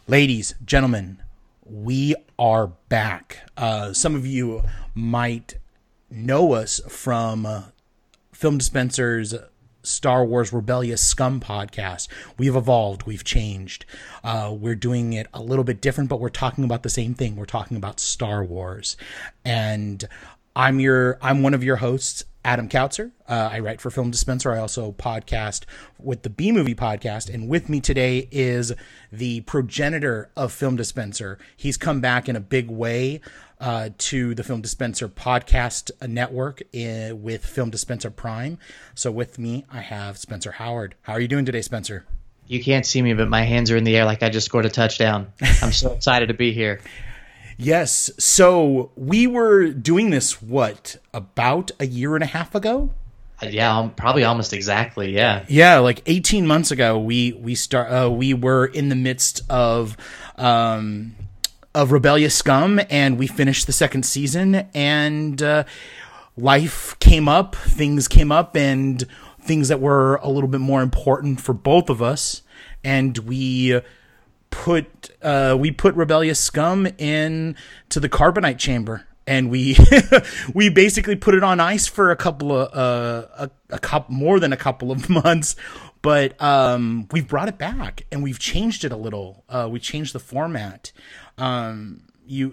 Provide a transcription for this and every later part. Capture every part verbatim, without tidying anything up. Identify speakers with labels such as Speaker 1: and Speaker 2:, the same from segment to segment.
Speaker 1: Ladies, gentlemen, we are back. Uh, some of you might know us from uh, Film Dispenser's Star Wars Rebellious Scum podcast. We've evolved. We've changed. Uh, we're doing it a little bit different, but we're talking about the same thing. We're talking about Star Wars. And I'm your, I'm one of your hosts, Adam Kautzer. Uh, I write for Film Dispenser. I also podcast with the B Movie podcast. And with me today is the progenitor of Film Dispenser. He's come back in a big way uh, to the Film Dispenser podcast network in, with Film Dispenser Prime. So with me, I have Spencer Howard. How are you doing today, Spencer?
Speaker 2: You can't see me, but my hands are in the air like I just scored a touchdown. I'm so excited to be here.
Speaker 1: Yes. So we were doing this, what, about a year and a half ago?
Speaker 2: Yeah, um, probably almost exactly. Yeah.
Speaker 1: Yeah, like eighteen months ago, we we start. Uh, we were in the midst of um, of Rebellious Scum, and we finished the second season. And uh, life came up, things came up, and things that were a little bit more important for both of us. And we put uh, we put Rebellious Scum in to the carbonite chamber. And we we basically put it on ice for a couple of uh, a, a couple more than a couple of months, but um, we've brought it back and we've changed it a little. Uh, we changed the format. Um, you,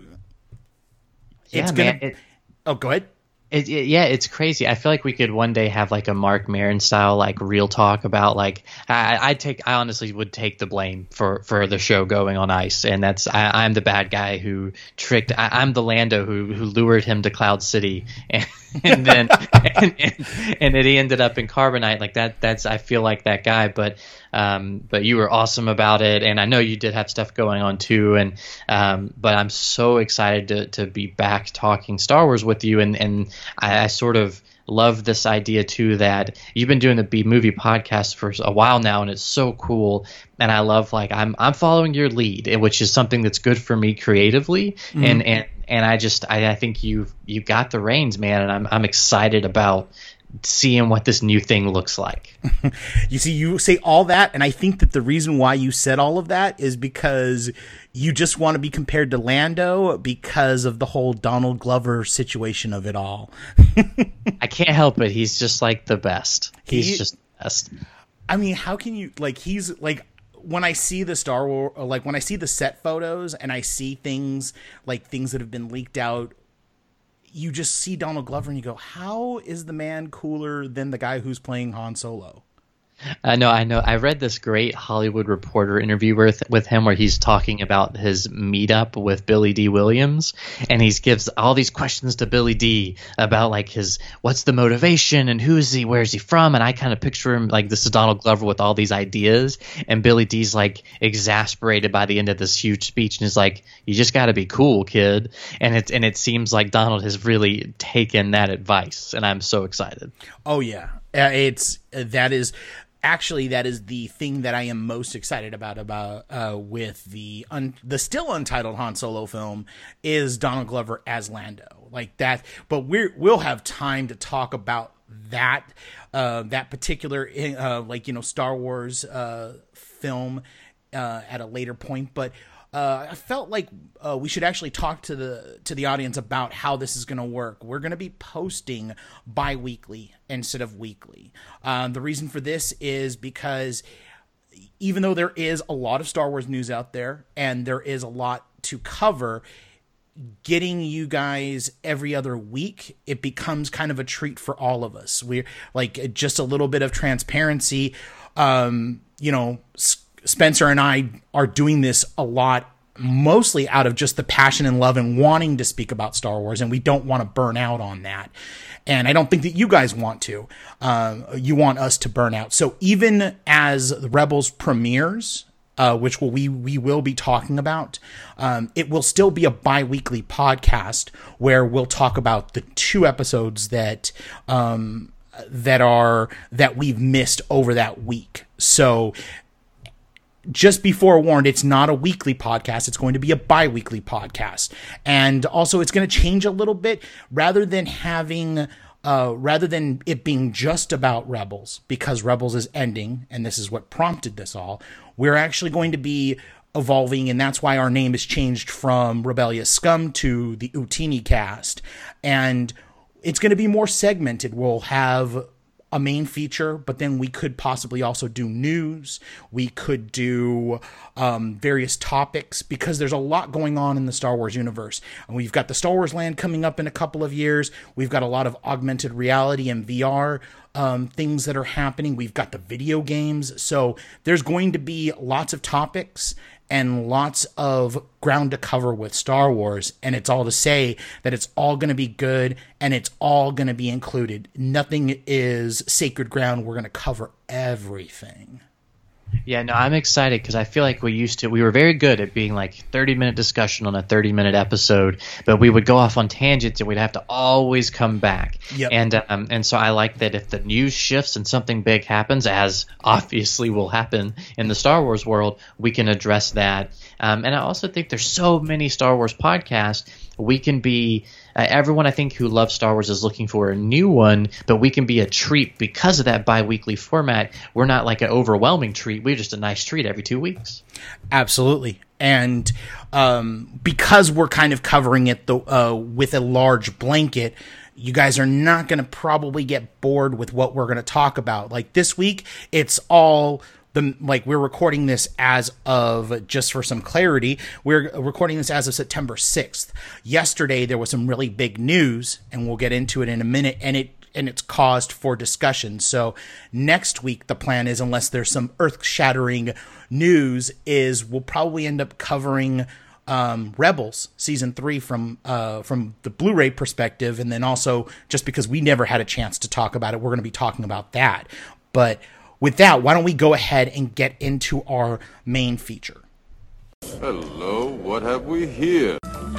Speaker 1: it's
Speaker 2: yeah,
Speaker 1: gonna.
Speaker 2: man, it,
Speaker 1: oh, go ahead.
Speaker 2: It, it, yeah, it's crazy. I feel like we could one day have like a Mark Maron style like real talk about like I I take I honestly would take the blame for, for the show going on ice, and that's I, I'm the bad guy who tricked I, I'm the Lando who who lured him to Cloud City, and, and then and, and, and then he ended up in Carbonite. Like that that's I feel like that guy, but um but you were awesome about it, and I know you did have stuff going on too, and um but I'm so excited to to be back talking Star Wars with you, and and I, I sort of love this idea too that you've been doing the B Movie podcast for a while now, and it's so cool. And I love like I'm I'm following your lead, which is something that's good for me creatively. Mm-hmm. And and and I just I, I think you you got the reins, man, and I'm I'm excited about seeing what this new thing looks like.
Speaker 1: You see, you say all that, and I think that the reason why you said all of that is because you just want to be compared to Lando because of the whole Donald Glover situation of it all.
Speaker 2: I can't help it. He's just like the best. He's he, just the best.
Speaker 1: I mean, how can you, like, he's like, when I see the Star Wars, like when I see the set photos and I see things like things that have been leaked out, you just see Donald Glover and you go, how is the man cooler than the guy who's playing Han Solo?
Speaker 2: I know, I know. I read this great Hollywood Reporter interview with with him where he's talking about his meetup with Billy D. Williams, and he gives all these questions to Billy D. about like his what's the motivation and who is he, where is he from, and I kind of picture him like this is Donald Glover with all these ideas, and Billy D's like exasperated by the end of this huge speech and is like, you just got to be cool, kid, and it and it seems like Donald has really taken that advice, and I'm so excited.
Speaker 1: Oh yeah, uh, it's uh, that is. Actually, that is the thing that I am most excited about about uh, with the un- the still untitled Han Solo film is Donald Glover as Lando, like that. But we're we'll have time to talk about that uh, that particular uh, like you know Star Wars uh, film uh, at a later point. But uh, I felt like uh, we should actually talk to the to the audience about how this is going to work. We're going to be posting bi-weekly instead of weekly. Um, the reason for this is because even though there is a lot of Star Wars news out there and there is a lot to cover, getting you guys every other week, it becomes kind of a treat for all of us. We're like just a little bit of transparency. Um, you know, Spencer and I are doing this a lot, mostly out of just the passion and love and wanting to speak about Star Wars, and we don't want to burn out on that. And I don't think that you guys want to. Um, you want us to burn out. So even as the Rebels premieres, uh, which will, we we will be talking about, um, it will still be a bi-weekly podcast where we'll talk about the two episodes that um, that are that we've missed over that week. So just be forewarned, it's not a weekly podcast. It's going to be a bi-weekly podcast. And also it's going to change a little bit rather than having, uh, rather than it being just about Rebels, because Rebels is ending and this is what prompted this all. We're actually going to be evolving, and that's why our name has changed from Rebellious Scum to the Utini Cast. And it's going to be more segmented. We'll have a main feature, but then we could possibly also do news. We could do um, various topics, because there's a lot going on in the Star Wars universe. And we've got the Star Wars Land coming up in a couple of years. We've got a lot of augmented reality and V R um, things that are happening. We've got the video games. So there's going to be lots of topics and lots of ground to cover with Star Wars. And it's all to say that it's all going to be good, and it's all going to be included. Nothing is sacred ground. We're going to cover everything.
Speaker 2: Yeah, no, I'm excited because I feel like we used to, we were very good at being like thirty minute discussion on a thirty minute episode, but we would go off on tangents and we'd have to always come back.
Speaker 1: Yep.
Speaker 2: And um, and so I like that if the news shifts and something big happens, as obviously will happen in the Star Wars world, we can address that. Um, and I also think there's so many Star Wars podcasts. We can be uh, everyone I think who loves Star Wars is looking for a new one, but we can be a treat because of that bi-weekly format. We're not like an overwhelming treat. We're just a nice treat every two weeks.
Speaker 1: Absolutely. And um, because we're kind of covering it the, uh, with a large blanket, you guys are not going to probably get bored with what we're going to talk about. Like this week, it's all... The, like we're recording this as of, just for some clarity, we're recording this as of September sixth. Yesterday, there was some really big news, and we'll get into it in a minute, and it and it's caused for discussion. So next week, the plan is, unless there's some earth-shattering news, is we'll probably end up covering um, Rebels season three from uh, from the Blu-ray perspective, and then also, just because we never had a chance to talk about it, we're going to be talking about that. But with that, why don't we go ahead and get into our main feature?
Speaker 3: Hello, what have we here?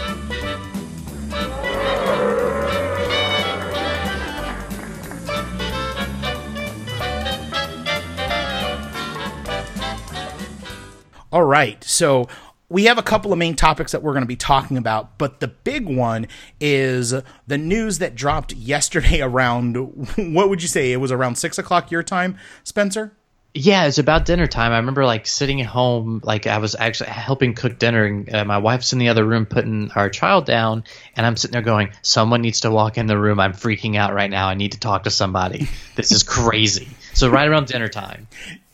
Speaker 1: All right, so we have a couple of main topics that we're going to be talking about, but the big one is the news that dropped yesterday around, what would you say? It was around six o'clock your time, Spencer?
Speaker 2: Yeah, it's about dinner time. I remember like sitting at home, like I was actually helping cook dinner, and uh, my wife's in the other room putting our child down, and I'm sitting there going, someone needs to walk in the room. I'm freaking out right now. I need to talk to somebody. This is crazy. So right around dinner time.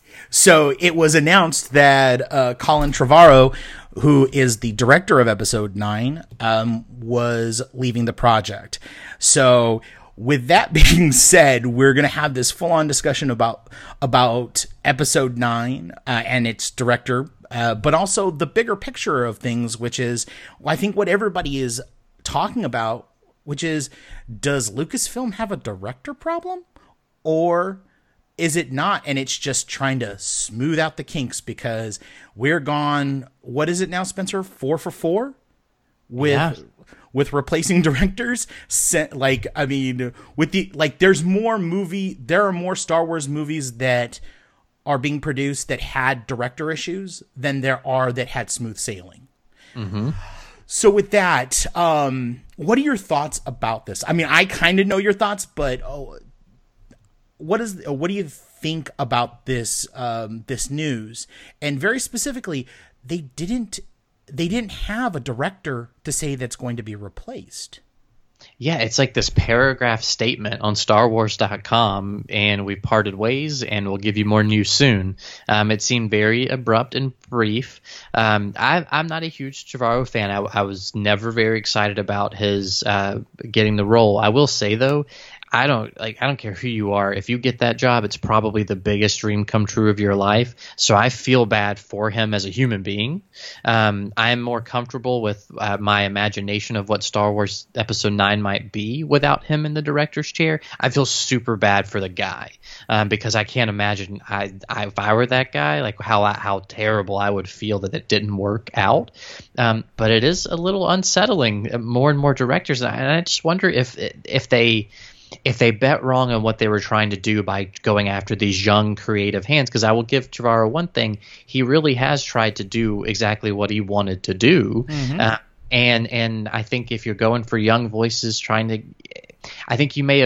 Speaker 1: So it was announced that uh, Colin Trevorrow, who is the director of episode nine, um, was leaving the project. So with that being said, we're going to have this full-on discussion about about episode nine uh, and its director, uh, but also the bigger picture of things, which is, I think, what everybody is talking about, which is, does Lucasfilm have a director problem, or is it not, and it's just trying to smooth out the kinks? Because we're gone, what is it now, Spencer? Four for four? With yeah. with replacing directors? Like, I mean, with the, like, there's more movie, there are more Star Wars movies that are being produced that had director issues than there are that had smooth sailing.
Speaker 2: Mm-hmm.
Speaker 1: So with that, um, what are your thoughts about this? I mean, I kind of know your thoughts, but oh, What is what do you think about this um, this news? And very specifically, they didn't they didn't have a director to say that's going to be replaced.
Speaker 2: Yeah, it's like this paragraph statement on Star Wars dot com, and we parted ways, and we'll give you more news soon. Um, it seemed very abrupt and brief. Um, I, I'm not a huge Trevorrow fan. I, I was never very excited about his uh, getting the role. I will say, though, I don't like. I don't care who you are. If you get that job, it's probably the biggest dream come true of your life. So I feel bad for him as a human being. Um, I'm more comfortable with uh, my imagination of what Star Wars Episode Nine might be without him in the director's chair. I feel super bad for the guy um, because I can't imagine. I, I if I were that guy, like how how terrible I would feel that it didn't work out. Um, but it is a little unsettling. More and more directors, and I just wonder if if they. if they bet wrong on what they were trying to do by going after these young creative hands. Because I will give Trevorrow one thing, he really has tried to do exactly what he wanted to do. Mm-hmm. Uh, and and I think if you're going for young voices trying to – I think you may have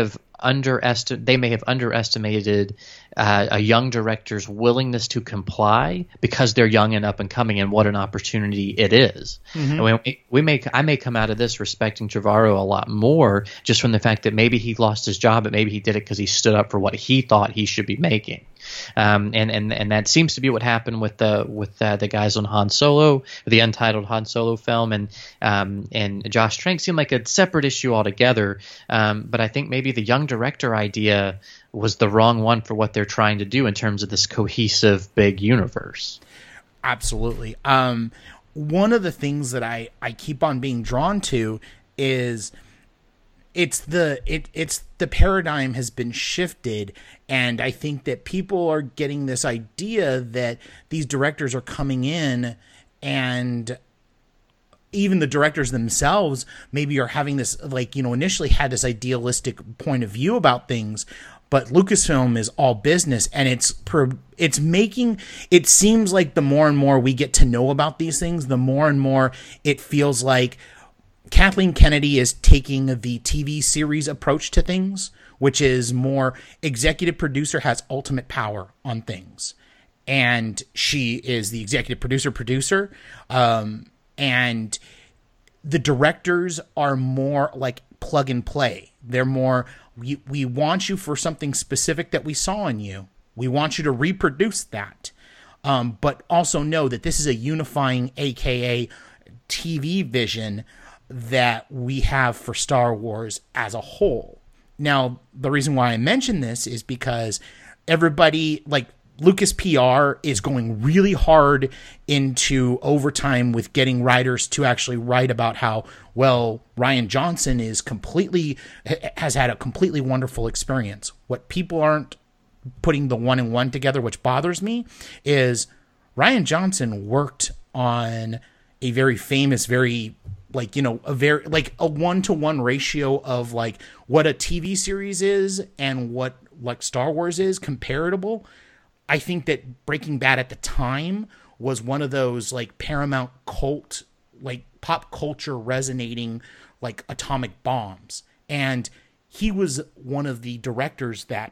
Speaker 2: underestimated. They may have underestimated uh, a young director's willingness to comply because they're young and up and coming, and what an opportunity it is. Mm-hmm. And we, we may, I may come out of this respecting Trevorrow a lot more just from the fact that maybe he lost his job, but maybe he did it because he stood up for what he thought he should be making. Um, and, and, and that seems to be what happened with the with uh, the guys on Han Solo, the untitled Han Solo film, and um, and Josh Trank seemed like a separate issue altogether. Um, but I think maybe the young director idea was the wrong one for what they're trying to do in terms of this cohesive big universe.
Speaker 1: Absolutely. Um, one of the things that I, I keep on being drawn to is it's the it it's the paradigm has been shifted, and I think that people are getting this idea that these directors are coming in, and even the directors themselves maybe are having this, like, you know, initially had this idealistic point of view about things, but Lucasfilm is all business, and it's per, it's making it seems like the more and more we get to know about these things, the more and more it feels like Kathleen Kennedy is taking the T V series approach to things, which is more executive producer has ultimate power on things. And she is the executive producer producer. Um, and the directors are more like plug and play. They're more, we, we want you for something specific that we saw in you. We want you to reproduce that. Um, but also know that this is a unifying, A K A T V vision that we have for Star Wars as a whole. Now, the reason why I mention this is because everybody, like Lucas P R, is going really hard into overtime with getting writers to actually write about how, well, Rian Johnson is completely, has had a completely wonderful experience. What people aren't putting the one and one together, which bothers me, is Rian Johnson worked on a very famous, very like, you know, a very, like a one-to-one ratio of like what a T V series is and what like Star Wars is comparable. I think that Breaking Bad at the time was one of those like Paramount cult, like pop culture resonating like atomic bombs. And he was one of the directors that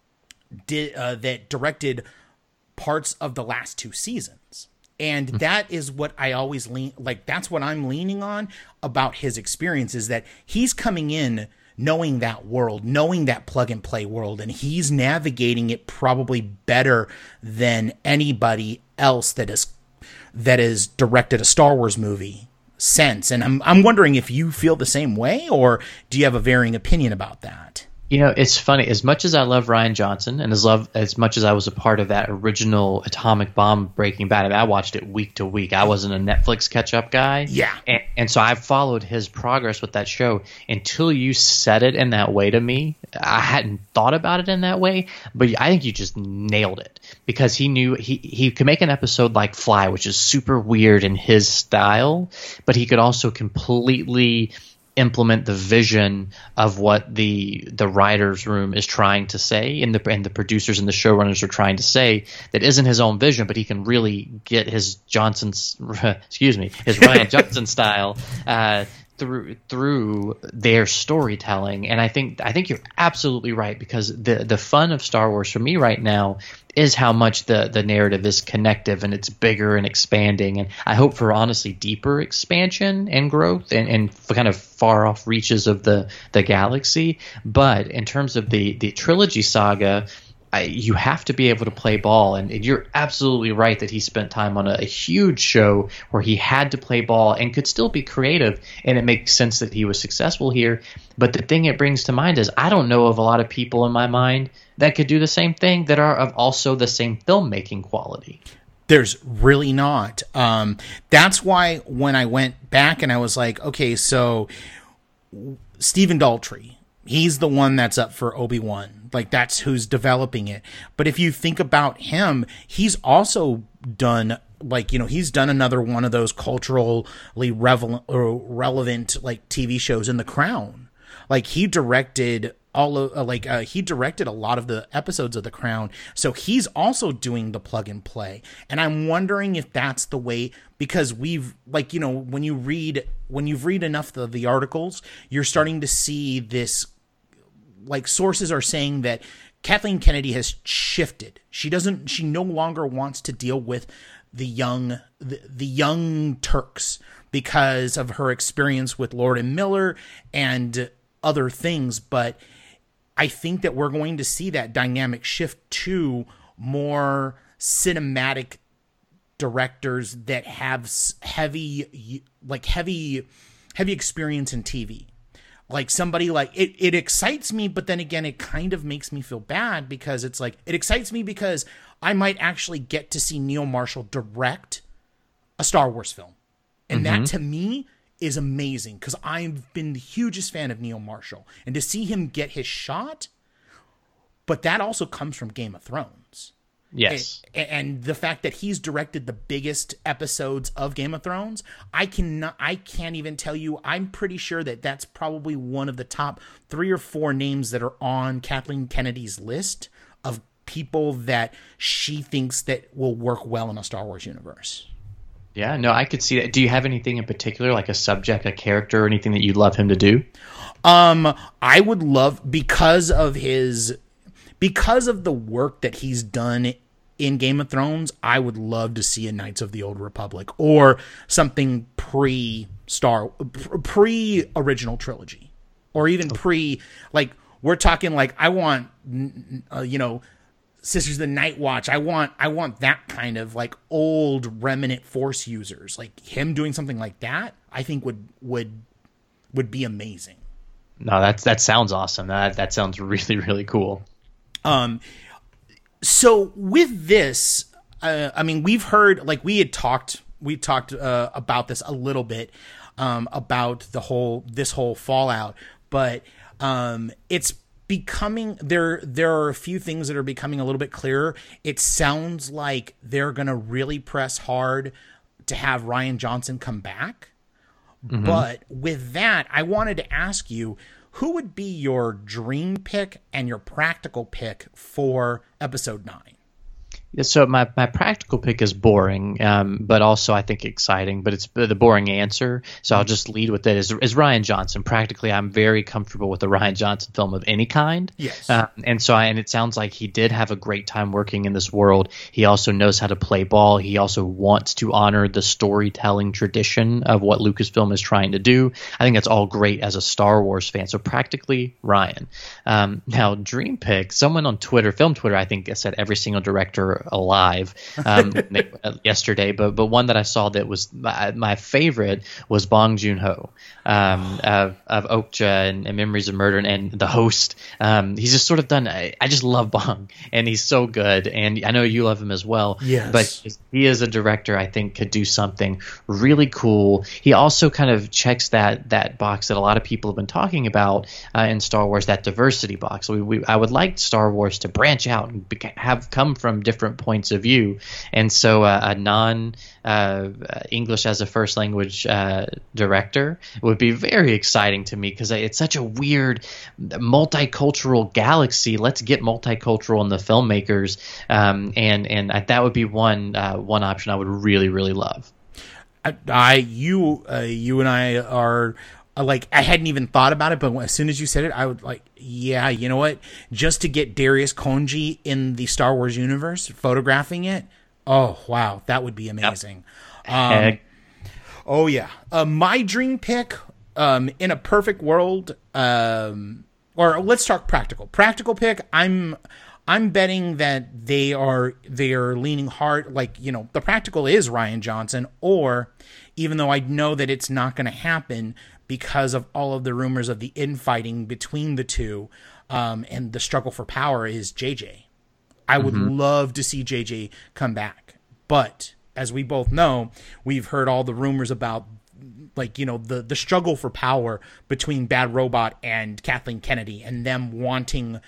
Speaker 1: did, uh, that directed parts of the last two seasons. And that is what I always lean, like, that's what I'm leaning on about his experience, is that he's coming in knowing that world, knowing that plug and play world, and he's navigating it probably better than anybody else that is, that has directed a Star Wars movie since. And I'm, I'm wondering if you feel the same way, or do you have a varying opinion about that?
Speaker 2: You know, it's funny. As much as I love Rian Johnson, and as love as much as I was a part of that original Atomic Bomb Breaking Bad, I, mean, I watched it week to week. I wasn't a Netflix catch-up guy.
Speaker 1: Yeah.
Speaker 2: And, and so I've followed his progress with that show. Until you said it in that way to me, I hadn't thought about it in that way, but I think you just nailed it. Because he knew he, he could make an episode like Fly, which is super weird in his style, but he could also completely implement the vision of what the the writers' room is trying to say, and the and the producers and the showrunners are trying to say, that isn't his own vision, but he can really get his Johnson's excuse me his Rian Johnson style uh, through through their storytelling. And I think I think you're absolutely right, because the the fun of Star Wars for me right now is how much the the narrative is connective, and it's bigger and expanding, and I hope for honestly deeper expansion and growth and, and for kind of far off reaches of the the galaxy. But in terms of the the trilogy saga, I, you have to be able to play ball, and, and you're absolutely right that he spent time on a, a huge show where he had to play ball and could still be creative, and it makes sense that he was successful here. But the thing it brings to mind is I don't know of a lot of people in my mind that could do the same thing, that are of also the same filmmaking quality.
Speaker 1: There's really not. Um, that's why when I went back and I was like, okay, so Stephen Daldry, he's the one that's up for Obi-Wan. Like, that's who's developing it. But if you think about him, he's also done, like, you know, he's done another one of those culturally relevant, or relevant like T V shows in The Crown. Like, he directed all of, uh, like, uh, he directed a lot of the episodes of The Crown. So he's also doing the plug and play. And I'm wondering if that's the way, because we've, like, you know, when you read, when you've read enough of the articles, you're starting to see this, like sources are saying that Kathleen Kennedy has shifted. She doesn't. She no longer wants to deal with the young the, the young Turks because of her experience with Lord and Miller and other things. But I think that we're going to see that dynamic shift to more cinematic directors that have heavy, like heavy, heavy experience in T V. Like somebody like it, it excites me, but then again, it kind of makes me feel bad because it's like, it excites me because I might actually get to see Neil Marshall direct a Star Wars film. And mm-hmm. that to me is amazing because I've been the hugest fan of Neil Marshall, and to see him get his shot, but that also comes from Game of Thrones.
Speaker 2: Yes.
Speaker 1: And, and the fact that he's directed the biggest episodes of Game of Thrones, I cannot, I can't even tell you. I'm pretty sure that that's probably one of the top three or four names that are on Kathleen Kennedy's list of people that she thinks that will work well in a Star Wars universe.
Speaker 2: Yeah, no, I could see that. Do you have anything in particular, like a subject, a character, or anything that you'd love him to do?
Speaker 1: Um, I would love, because of his, because of the work that he's done in Game of Thrones, I would love to see a Knights of the Old Republic or something pre-Star, pre-original trilogy, or even pre, like, we're talking like, I want, uh, you know, Sisters of the Night Watch. I want, I want that kind of like old remnant Force users, like him doing something like that. I think would would would be amazing.
Speaker 2: No, that's that sounds awesome. That that sounds really really cool.
Speaker 1: Um, so with this, uh, I mean, we've heard, like we had talked, we talked uh, about this a little bit um, about the whole this whole Fallout, but um, it's. Becoming there, there are a few things that are becoming a little bit clearer. It sounds like they're going to really press hard to have Rian Johnson come back. Mm-hmm. But with that, I wanted to ask you, who would be your dream pick and your practical pick for episode nine?
Speaker 2: So my, my practical pick is boring, um, but also I think exciting, but it's the boring answer. So I'll just lead with it is, is Rian Johnson. Practically, I'm very comfortable with a Rian Johnson film of any kind.
Speaker 1: Yes.
Speaker 2: Uh, and so I, and it sounds like he did have a great time working in this world. He also knows how to play ball. He also wants to honor the storytelling tradition of what Lucasfilm is trying to do. I think that's all great as a Star Wars fan. So practically Rian. Um, now, dream pick, someone on Twitter, film Twitter, I think said every single director alive um, yesterday, but but one that I saw that was my, my favorite was Bong Joon-ho um, of, of Okja and, and Memories of Murder and, and The Host. Um, he's just sort of done. I, I just love Bong, and he's so good. And I know you love him as well.
Speaker 1: Yes,
Speaker 2: but he is a director I think could do something really cool. He also kind of checks that that box that a lot of people have been talking about uh, in Star Wars, that diversity box. We, we I would like Star Wars to branch out and beca- have come from different points of view, and so uh, a non uh, English as a first language uh, director would be very exciting to me because it's such a weird multicultural galaxy. Let's get multicultural in the filmmakers, um, and and that would be one uh, one option I would really really love.
Speaker 1: I, I you uh, you and I are. Like, I hadn't even thought about it, but as soon as you said it, I would like, yeah, you know what? Just to get Darius Khondji in the Star Wars universe, photographing it, oh, wow, that would be amazing. Yep. Um, oh, yeah. Uh, my dream pick, um, in a perfect world, um, or let's talk practical. Practical pick, I'm... I'm betting that they are they are leaning hard, like, you know, the practical is Rian Johnson, or even though I know that it's not going to happen because of all of the rumors of the infighting between the two um, and the struggle for power, is J J. I would mm-hmm. love to see J J come back. But as we both know, we've heard all the rumors about, like, you know, the, the struggle for power between Bad Robot and Kathleen Kennedy and them wanting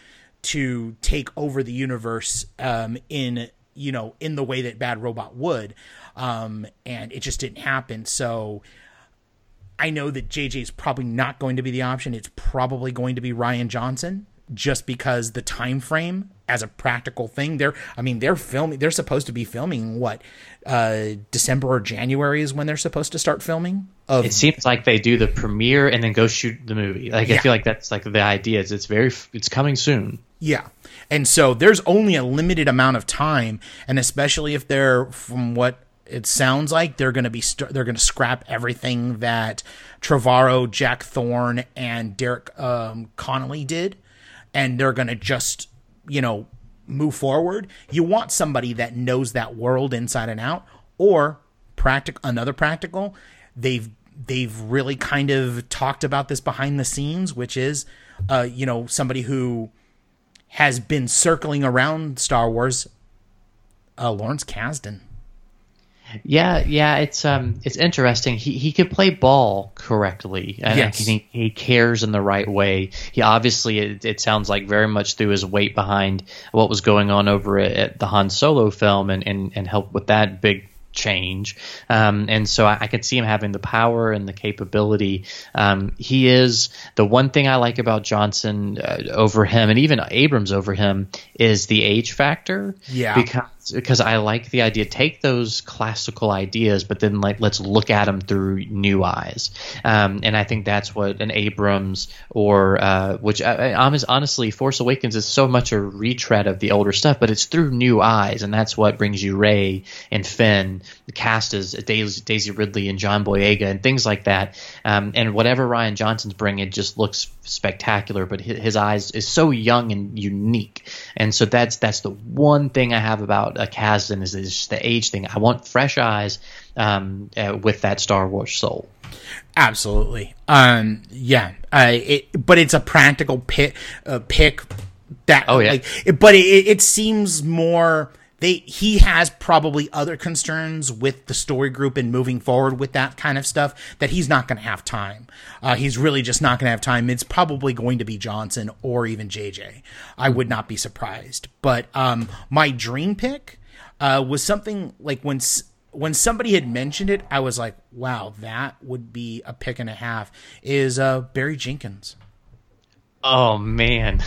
Speaker 1: to take over the universe um, in, you know, in the way that Bad Robot would. Um, and it just didn't happen. So I know that J J is probably not going to be the option. It's probably going to be Rian Johnson. just because the time frame as a practical thing. They're, I mean, they're filming, they're supposed to be filming what, uh, December or January is when they're supposed to start filming. Of,
Speaker 2: it seems like they do the premiere and then go shoot the movie. Like,
Speaker 1: yeah.
Speaker 2: I feel like that's like the idea is it's very, it's coming soon.
Speaker 1: Yeah. And so there's only a limited amount of time. And especially if they're, from what it sounds like, they're going to be, st- they're going to scrap everything that Trevorrow, Jack Thorne, and Derek um, Connolly did. And they're going to just, you know, move forward. You want somebody that knows that world inside and out, or practic- another practical. They've, they've really kind of talked about this behind the scenes, which is, uh, you know, somebody who has been circling around Star Wars, uh, Lawrence Kasdan.
Speaker 2: Yeah, yeah, it's um, it's interesting. He he could play ball correctly, and
Speaker 1: yes.
Speaker 2: I think he cares in the right way. He obviously, it, it sounds like very much threw his weight behind what was going on over at, at the Han Solo film, and and and helped with that big change. Um, and so I, I could see him having the power and the capability. Um, he is the one thing I like about Johnson uh, over him, and even Abrams over him, is the age factor.
Speaker 1: Yeah,
Speaker 2: because. Because I like the idea, take those classical ideas, but then like let's look at them through new eyes, um, and I think that's what an Abrams or uh, which I, I, honestly, Force Awakens is so much a retread of the older stuff, but it's through new eyes, and that's what brings you Rey and Finn, the cast as Daisy, Daisy Ridley and John Boyega and things like that, um, and whatever Rian Johnson's bringing just looks spectacular, but his, his eyes is so young and unique, and so that's that's the one thing I have about a Kasdan is, is just the age thing. I want fresh eyes um, uh, with that Star Wars soul.
Speaker 1: Absolutely. Um, yeah. Uh, it, but it's a practical pick. Uh, pick that.
Speaker 2: Oh yeah.
Speaker 1: Like, it, but it, it seems more. They he has probably other concerns with the story group and moving forward with that kind of stuff that he's not going to have time. Uh, he's really just not going to have time. It's probably going to be Johnson or even J J. I would not be surprised. But um, my dream pick uh, was something like when when somebody had mentioned it, I was like, wow, that would be a pick and a half. Is uh, Barry Jenkins?
Speaker 2: Oh man.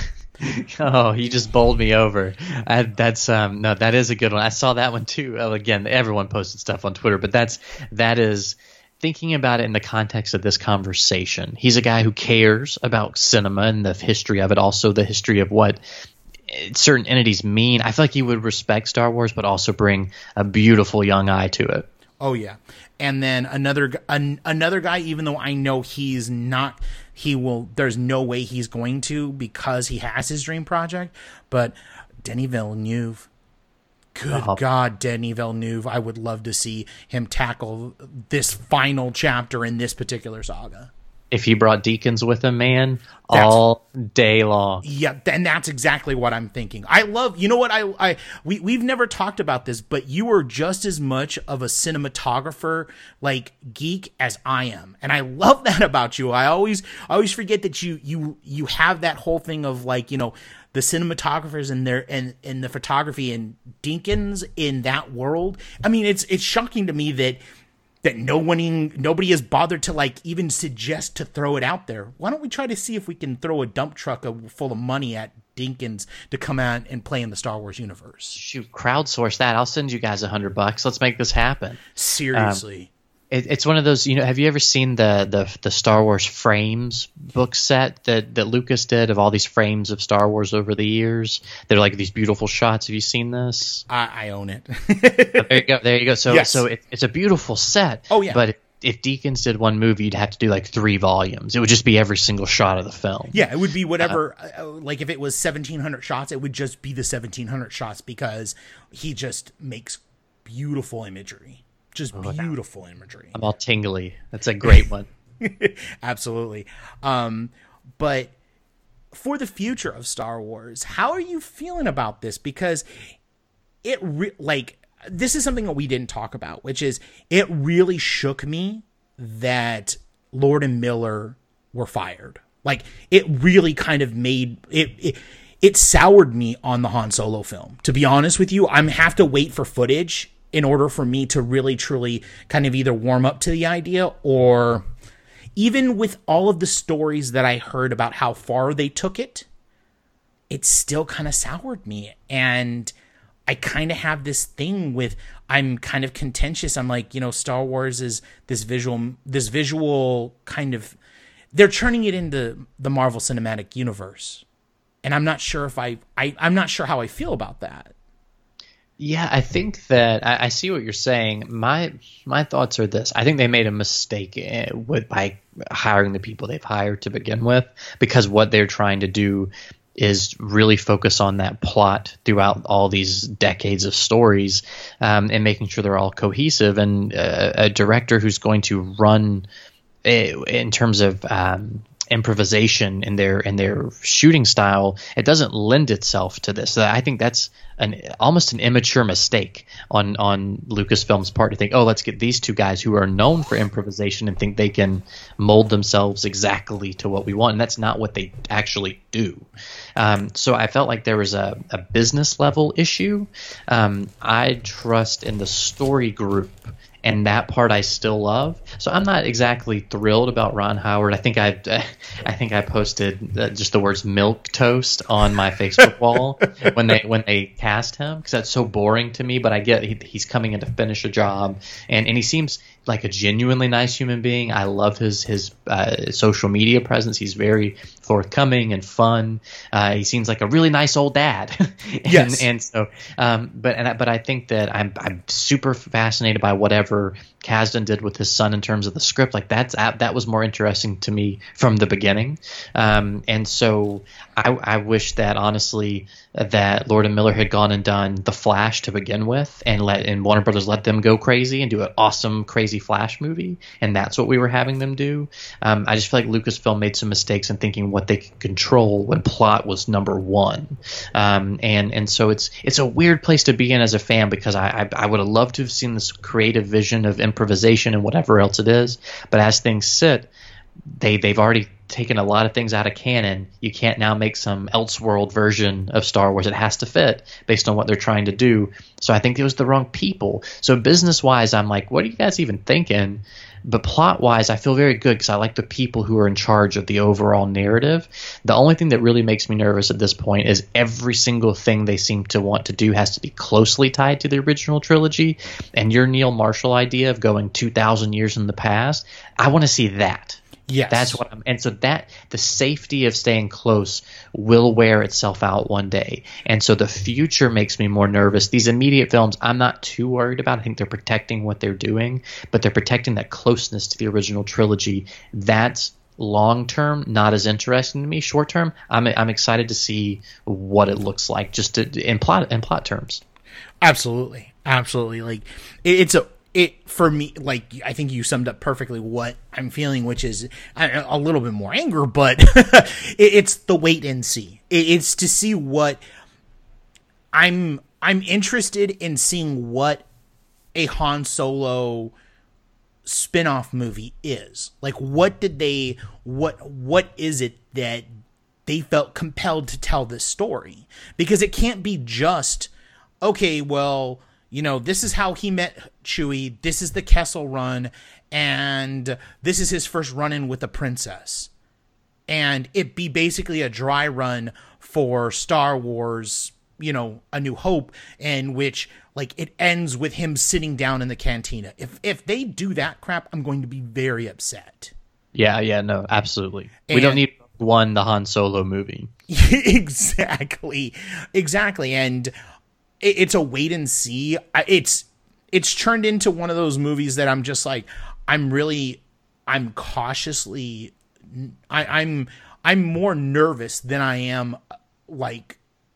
Speaker 2: Oh, you just bowled me over. I, that's um no, that is a good one. I saw that one too. Oh, again, everyone posted stuff on Twitter, but that's that is thinking about it in the context of this conversation. He's a guy who cares about cinema and the history of it, also the history of what certain entities mean. I feel like he would respect Star Wars, but also bring a beautiful young eye to it.
Speaker 1: Oh yeah, and then another an, another guy. Even though I know he's not, he will. There's no way he's going to because he has his dream project. But Denis Villeneuve, good
Speaker 2: Oh.
Speaker 1: God, Denis Villeneuve. I would love to see him tackle this final chapter in this particular saga.
Speaker 2: If he brought Deacons with him, man,
Speaker 1: That's-
Speaker 2: all day long.
Speaker 1: Yeah, and that's exactly what I'm thinking. I love, you know what, I, I, we, we've never talked about this, but you are just as much of a cinematographer, like, geek as I am. And I love that about you. I always, I always forget that you, you, you have that whole thing of, like, you know, the cinematographers and their, and, and the photography and Dinkins in that world. I mean, it's, it's shocking to me that, that no one, nobody has bothered to like even suggest to throw it out there. Why don't we try to see if we can throw a dump truck full of money at Dinkins to come out and play in the Star Wars universe?
Speaker 2: Shoot, crowdsource that. I'll send you guys a hundred bucks. Let's make this happen.
Speaker 1: Seriously.
Speaker 2: Um, it, it's one of those, you know, have you ever seen the, the, the Star Wars frames book set that, that Lucas did of all these frames of Star Wars over the years? They're like these beautiful shots. Have you seen this?
Speaker 1: I, I own it.
Speaker 2: There you go. There you go. So,
Speaker 1: Yes.
Speaker 2: so it, it's a beautiful set.
Speaker 1: Oh, yeah.
Speaker 2: But if, if Deakins did one movie, you'd have to do like three volumes. It would just be every single shot of the film.
Speaker 1: Yeah, it would be whatever. Uh, like if it was seventeen hundred shots, it would just be the seventeen hundred shots because he just makes beautiful imagery. Just beautiful imagery.
Speaker 2: I'm all tingly. That's a great one.
Speaker 1: Absolutely. Um, but for the future of Star Wars, how are you feeling about this? Because it re- like this is something that we didn't talk about, which is it really shook me that Lord and Miller were fired. Like it really kind of made it, it it soured me on the Han Solo film. To be honest with you, I'm have to wait for footage in order for me to really truly kind of either warm up to the idea, or even with all of the stories that I heard about how far they took it, it still kind of soured me. And I kind of have this thing with, I'm kind of contentious. I'm like, you know, Star Wars is this visual, this visual kind of, they're turning it into the Marvel Cinematic Universe. And I'm not sure if I, I I'm not sure how I feel about that.
Speaker 2: Yeah, I think that I, I see what you're saying. My my thoughts are this: I think they made a mistake with by hiring the people they've hired to begin with, because what they're trying to do is really focus on that plot throughout all these decades of stories, um, and making sure they're all cohesive. And uh, a director who's going to run uh, in terms of um, improvisation in their in their shooting style, it doesn't lend itself to this. So I think that's an almost an immature mistake on on Lucasfilm's part to think, oh, let's get these two guys who are known for improvisation and think they can mold themselves exactly to what we want. And that's not what they actually do. Um, so I felt like there was a, a business level issue. Um, I trust in the story group, and that part I still love. So I'm not exactly thrilled about Ron Howard. I think I, I think I posted uh, just the words "milk toast" on my Facebook wall when they when they cast him, because that's so boring to me. But I get he, he's coming in to finish a job, and, and he seems like a genuinely nice human being. I love his his uh, social media presence. He's very forthcoming and fun. Uh, he seems like a really nice old dad. and,
Speaker 1: Yes.
Speaker 2: and so, um, but and I, but I think that I'm I'm super fascinated by whatever Kasdan did with his son in terms of the script. Like that's that was more interesting to me from the beginning. Um, and so I, I wish that honestly that Lord and Miller had gone and done The Flash to begin with, and let and Warner Brothers let them go crazy and do an awesome crazy Flash movie, and that's what we were having them do. Um, I just feel like Lucasfilm made some mistakes in thinking what they could control when plot was number one. Um, and and so it's it's a weird place to be in as a fan, because I I, I would have loved to have seen this creative vision of improvisation and whatever else it is, but as things sit, they they've already taken a lot of things out of canon. You can't now make some Elseworld version of Star Wars. It has to fit based on what they're trying to do. So I think it was the wrong people. So business wise, I'm like, what are you guys even thinking? But plot wise, I feel very good because I like the people who are in charge of the overall narrative. The only thing that really makes me nervous at this point is every single thing they seem to want to do has to be closely tied to the original trilogy. And your Neil Marshall idea of going two thousand years in the past, I want to see that.
Speaker 1: Yes.
Speaker 2: That's what I'm, and so that the safety of staying close will wear itself out one day. And so the future makes me more nervous. These immediate films, I'm not too worried about. I think they're protecting what they're doing, but they're protecting that closeness to the original trilogy. That's long term not as interesting to me. Short term, I'm I'm excited to see what it looks like, just to, in plot in plot terms.
Speaker 1: Absolutely. Absolutely. Like it, it's a It for me, like I think you summed up perfectly what I'm feeling, which is a, a little bit more anger, but it, it's the wait and see. It, it's to see what I'm. I'm interested in seeing what a Han Solo spin-off movie is. Like, what did they? What what is it that they felt compelled to tell this story? Because it can't be just okay. Well, you know, this is how he met Chewie, this is the Kessel Run, and this is his first run-in with a princess. And it be basically a dry run for Star Wars, you know, A New Hope, in which, like, it ends with him sitting down in the cantina. If if they do that crap, I'm going to be very upset.
Speaker 2: Yeah, yeah, no, absolutely.
Speaker 1: And
Speaker 2: we don't need one, the Han Solo movie.
Speaker 1: exactly. Exactly. And it's a wait and see. It's it's turned into one of those movies that I'm just like, I'm really, I'm cautiously, I, I'm I'm more nervous than I am like,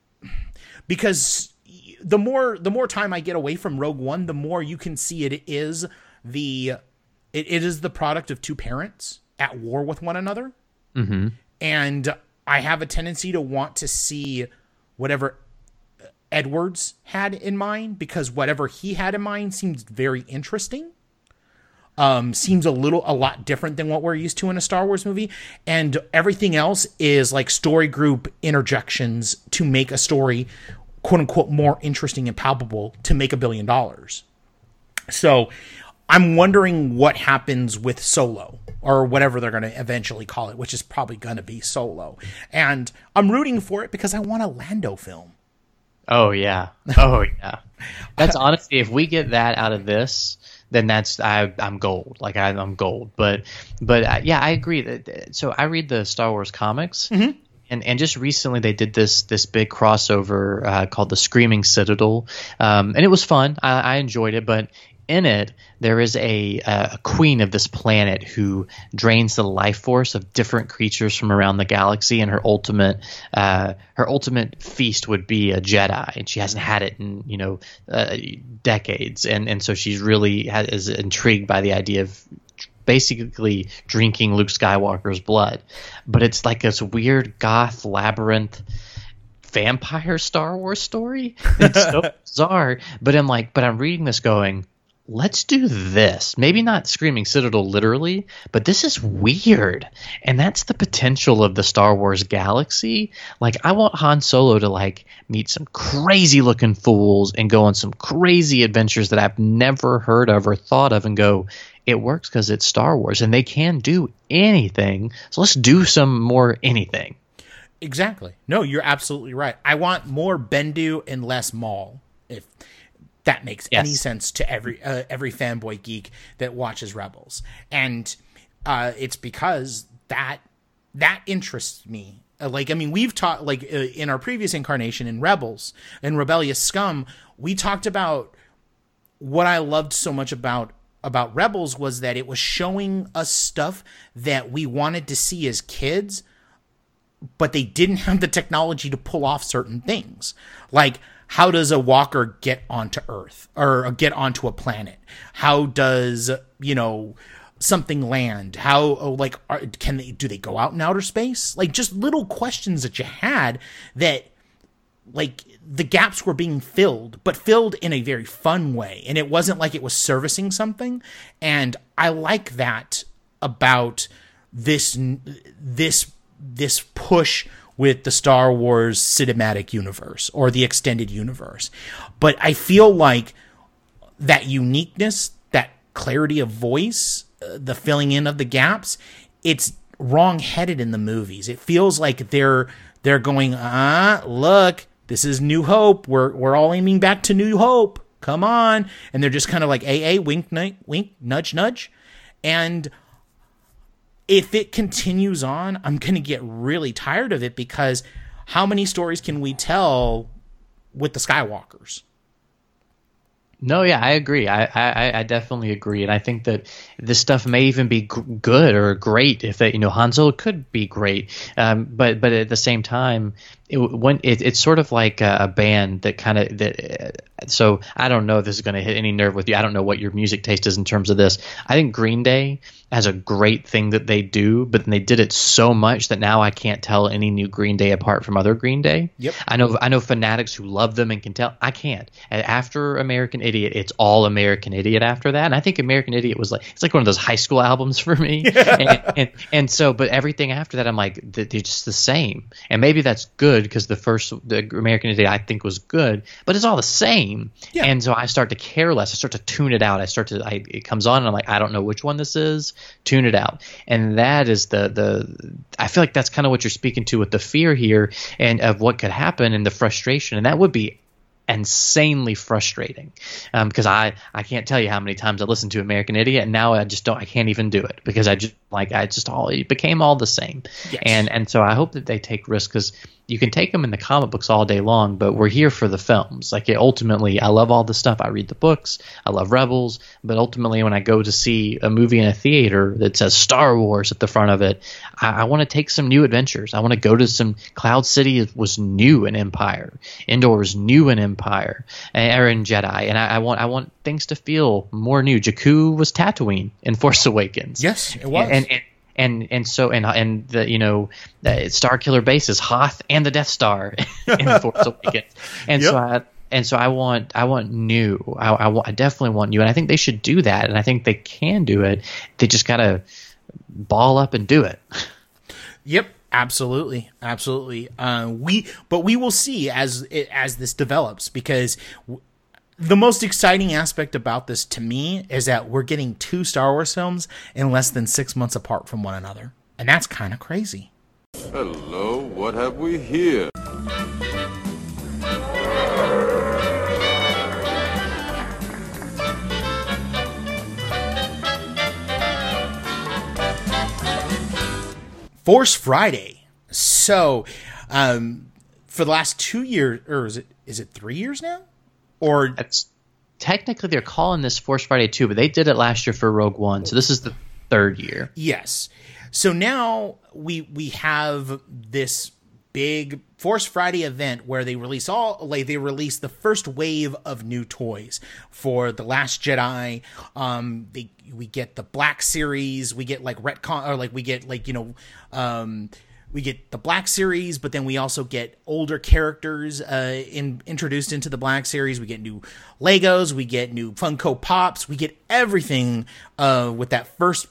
Speaker 1: because the more the more time I get away from Rogue One, the more you can see it is the it, it is the product of two parents at war with one another,
Speaker 2: Mm-hmm.
Speaker 1: and I have a tendency to want to see whatever Edwards had in mind, because whatever he had in mind seems very interesting. Um, seems a little, a lot different than what we're used to in a Star Wars movie. And everything else is like story group interjections to make a story, quote unquote, more interesting and palpable to make a billion dollars. So I'm wondering what happens with Solo, or whatever they're going to eventually call it, which is probably going to be Solo. And I'm rooting for it because I want a Lando film.
Speaker 2: Oh yeah, oh yeah. That's honestly, if we get that out of this, then that's I, I'm gold. Like I, I'm gold. But but uh, yeah, I agree. That, so I read the Star Wars comics, mm-hmm. and and just recently they did this this big crossover uh, called the Screaming Citadel, um, and it was fun. I, I enjoyed it, but in it, there is a, a queen of this planet who drains the life force of different creatures from around the galaxy, and her ultimate uh, her ultimate feast would be a Jedi, and she hasn't had it in you know uh, decades, and and so she's really has, is intrigued by the idea of basically drinking Luke Skywalker's blood, but it's like this weird goth labyrinth vampire Star Wars story. It's so bizarre, but I'm like, but I'm reading this going, let's do this. Maybe not Screaming Citadel literally, but this is weird. And that's the potential of the Star Wars galaxy. Like, I want Han Solo to, like, meet some crazy looking fools and go on some crazy adventures that I've never heard of or thought of and go, it works because it's Star Wars and they can do anything. So let's do some more anything.
Speaker 1: Exactly. No, you're absolutely right. I want more Bendu and less Maul. If that makes yes. any sense to every uh, every fanboy geek that watches Rebels, and uh, it's because that that interests me. Uh, like, I mean, we've talked like uh, in our previous incarnation in Rebels and Rebellious Scum, we talked about what I loved so much about about Rebels was that it was showing us stuff that we wanted to see as kids, but they didn't have the technology to pull off certain things, like. How does a walker get onto Earth or get onto a planet? How does, you know, something land? How, like, are, can they, do they go out in outer space? Like, just little questions that you had that, like, the gaps were being filled, but filled in a very fun way. And it wasn't like it was servicing something. And I like that about this, this, this push with the Star Wars cinematic universe or the extended universe. But I feel like that uniqueness, that clarity of voice, uh, the filling in of the gaps, it's wrong-headed in the movies. It feels like they're they're going, ah, look, this is New Hope. We're we're all aiming back to New Hope. Come on. And they're just kind of like, A A, wink, wink, wink, nudge, nudge. And if it continues on, I'm going to get really tired of it because how many stories can we tell with the Skywalkers?
Speaker 2: No, yeah, I agree. I, I, I definitely agree, and I think that this stuff may even be g- good or great if that you know Han Solo could be great, um, but but at the same time, it, when it, it's sort of like a, a band that kind of that. Uh, so I don't know if this is going to hit any nerve with you. I don't know what your music taste is in terms of this. I think Green Day has a great thing that they do, but then they did it so much that now I can't tell any new Green Day apart from other Green Day.
Speaker 1: Yep.
Speaker 2: I know I know fanatics who love them and can tell. I can't. And after American Idiot, it's all American Idiot after that. And I think American Idiot was like it's like one of those high school albums for me. and, and and so, but everything after that, I'm like they're just the same. And maybe that's good because the first the American Idiot I think was good, but it's all the same.
Speaker 1: Yeah.
Speaker 2: And so I start to care less. I start to tune it out. I start to I, it comes on and I'm like I don't know which one this is. Tune it out. And that is the the I feel like that's kind of what you're speaking to with the fear here and of what could happen and the frustration. And that would be insanely frustrating um, because I, I can't tell you how many times I listened to American Idiot and now I just don't I can't even do it because I just like I just all it became all the same.
Speaker 1: Yes.
Speaker 2: and and so I hope that they take risks because you can take them in the comic books all day long, but we're here for the films. Like it, ultimately, I love all the stuff. I read the books. I love Rebels. But ultimately, when I go to see a movie in a theater that says Star Wars at the front of it, I, I want to take some new adventures. I want to go to some Cloud City was new in Empire. Endor was new in Empire. Or in Jedi. And I, I want I want things to feel more new. Jakku was Tatooine in Force Awakens.
Speaker 1: Yes, it was.
Speaker 2: And, and, And and so and and the you know the Star Killer Base is Hoth and the Death Star in Force Awakens, and yep. so I and so I want I want new I I, want, I definitely want new, and I think they should do that, and I think they can do it. They just gotta ball up and do it.
Speaker 1: Yep, absolutely, absolutely. Uh, we but we will see as as this develops because. the most exciting aspect about this to me is that we're getting two Star Wars films in less than six months apart from one another. And that's kind of crazy.
Speaker 3: Hello, what have we here?
Speaker 1: Force Friday. So, um, for the last two years, or is it is it three years now? Or
Speaker 2: That's, technically, they're calling this Force Friday two, but they did it last year for Rogue One, so this is the third year.
Speaker 1: Yes. So now we we have this big Force Friday event where they release all like they release the first wave of new toys for The Last Jedi. Um, they we get the Black Series, we get like retcon, or like we get like you know. Um, We get the Black Series, but then we also get older characters uh, in, introduced into the Black Series. We get new Legos, we get new Funko Pops, we get everything uh, with that first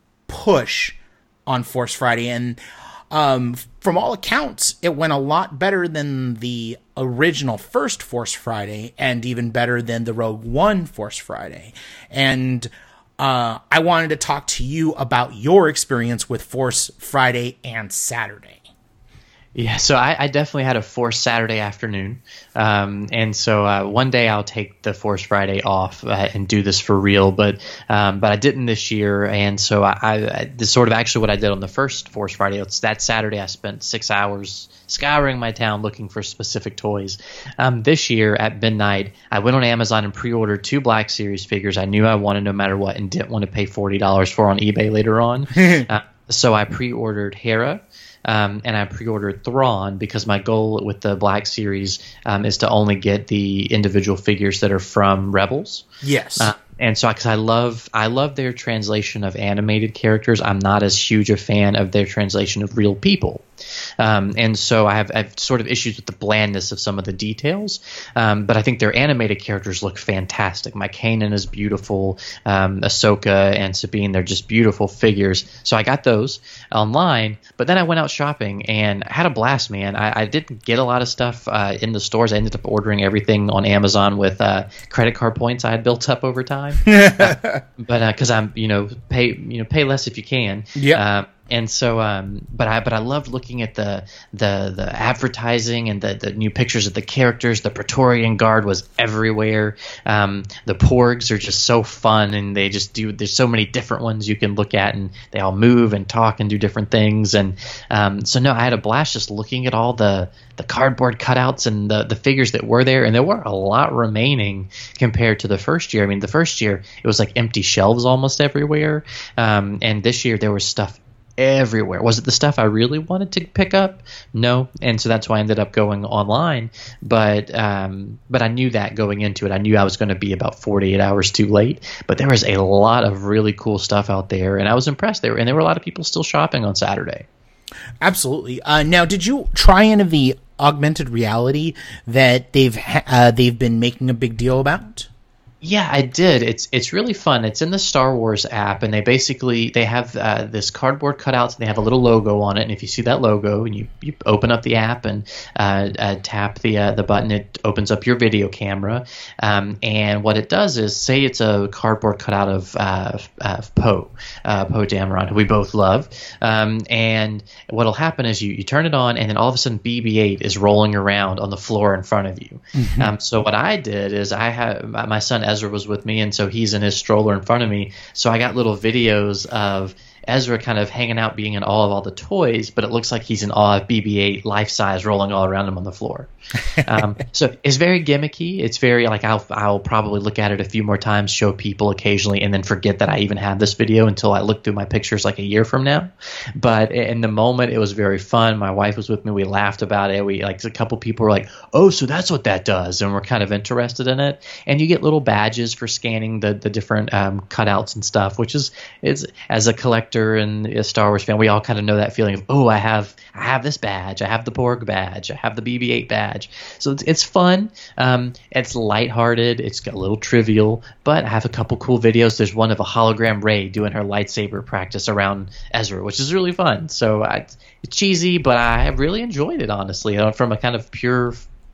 Speaker 1: push on Force Friday. And um, from all accounts, it went a lot better than the original first Force Friday, and even better than the Rogue One Force Friday. And Uh, I wanted to talk to you about your experience with Force Friday and Saturday.
Speaker 2: Yeah, so I, I definitely had a Force Saturday afternoon, um, and so uh, one day I'll take the Force Friday off uh, and do this for real, but um, but I didn't this year, and so I, I this is sort of actually what I did on the first Force Friday. It's that Saturday I spent six hours scouring my town looking for specific toys. Um, this year at midnight, I went on Amazon and pre-ordered two Black Series figures I knew I wanted no matter what and didn't want to pay forty dollars for on eBay later on. uh, so I pre-ordered Hera. Um, and I pre-ordered Thrawn because my goal with the Black Series um, is to only get the individual figures that are from Rebels.
Speaker 1: Yes.
Speaker 2: Uh, and so, because I love, I love their translation of animated characters. I'm not as huge a fan of their translation of real people. Um, and so I have, I have sort of issues with the blandness of some of the details. Um, but I think their animated characters look fantastic. My Kanan is beautiful. Um, Ahsoka and Sabine, they're just beautiful figures. So I got those online. But then I went out shopping and I had a blast, man. I, I didn't get a lot of stuff uh, in the stores. I ended up ordering everything on Amazon with uh, credit card points I had built up over time. uh, but because uh, I'm, you know, pay you know pay less if you can.
Speaker 1: Yeah.
Speaker 2: Um, And so, um, but I but I loved looking at the the the advertising and the, the new pictures of the characters. The Praetorian Guard was everywhere. Um, the Porgs are just so fun, and they just do. There's so many different ones you can look at, and they all move and talk and do different things. And um, so, no, I had a blast just looking at all the the cardboard cutouts and the the figures that were there, and there were a lot remaining compared to the first year. I mean, the first year it was like empty shelves almost everywhere, um, and this year there was stuff everywhere. Was it the stuff I really wanted to pick up? No. And so that's why I ended up going online. But um, but I knew that going into it. I knew I was going to be about forty-eight hours too late. But there was a lot of really cool stuff out there, and I was impressed. There, and there were a lot of people still shopping on Saturday.
Speaker 1: Absolutely. Uh, now, did you try any of the augmented reality that they've ha- uh, they've been making a big deal about?
Speaker 2: Yeah, I did. It's it's really fun. It's in the Star Wars app, and they basically they have uh, this cardboard cutouts, and they have a little logo on it. And if you see that logo, and you, you open up the app and uh, uh, tap the uh, the button, it opens up your video camera. Um, and what it does is, say it's a cardboard cutout of uh, uh, Poe, uh, Poe Dameron, who we both love. Um, and what'll happen is you you turn it on, and then all of a sudden B B eight is rolling around on the floor in front of you. Mm-hmm. Um, so what I did is I had my son Ezra was with me, and so he's in his stroller in front of me. So I got little videos of Ezra kind of hanging out, being in awe of all the toys, but it looks like he's in awe of B B eight life size rolling all around him on the floor. Um, so it's very gimmicky. It's very like I'll I'll probably look at it a few more times, show people occasionally, and then forget that I even have this video until I look through my pictures like a year from now. But in the moment, it was very fun. My wife was with me. We laughed about it. We like a couple people were like, "Oh, so that's what that does," and we're kind of interested in it. And you get little badges for scanning the the different um, cutouts and stuff, which is is as a collector and a Star Wars fan, we all kind of know that feeling of, oh, I have I have this badge, I have the Porg badge, I have the B B eight badge. So it's, it's fun. Um, it's lighthearted. It's a little trivial, but I have a couple cool videos. There's one of a hologram Rey doing her lightsaber practice around Ezra, which is really fun. So I, it's cheesy, but I really enjoyed it, honestly, from a kind of pure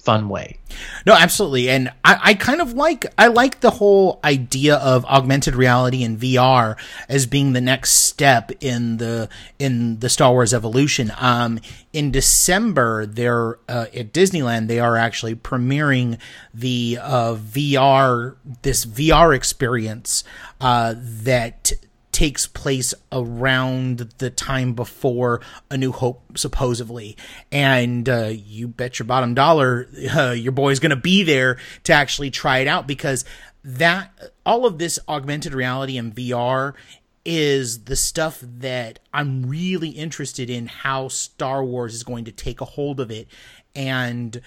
Speaker 2: fun way.
Speaker 1: No, absolutely. And I, I kind of like, I like the whole idea of augmented reality and V R as being the next step in the, in the Star Wars evolution. Um, in December, they're, uh, at Disneyland, they are actually premiering the, uh, V R, this V R experience, uh, that takes place around the time before A New Hope, supposedly. And uh, you bet your bottom dollar uh, your boy's going to be there to actually try it out, because that all of this augmented reality and V R is the stuff that I'm really interested in, how Star Wars is going to take a hold of it and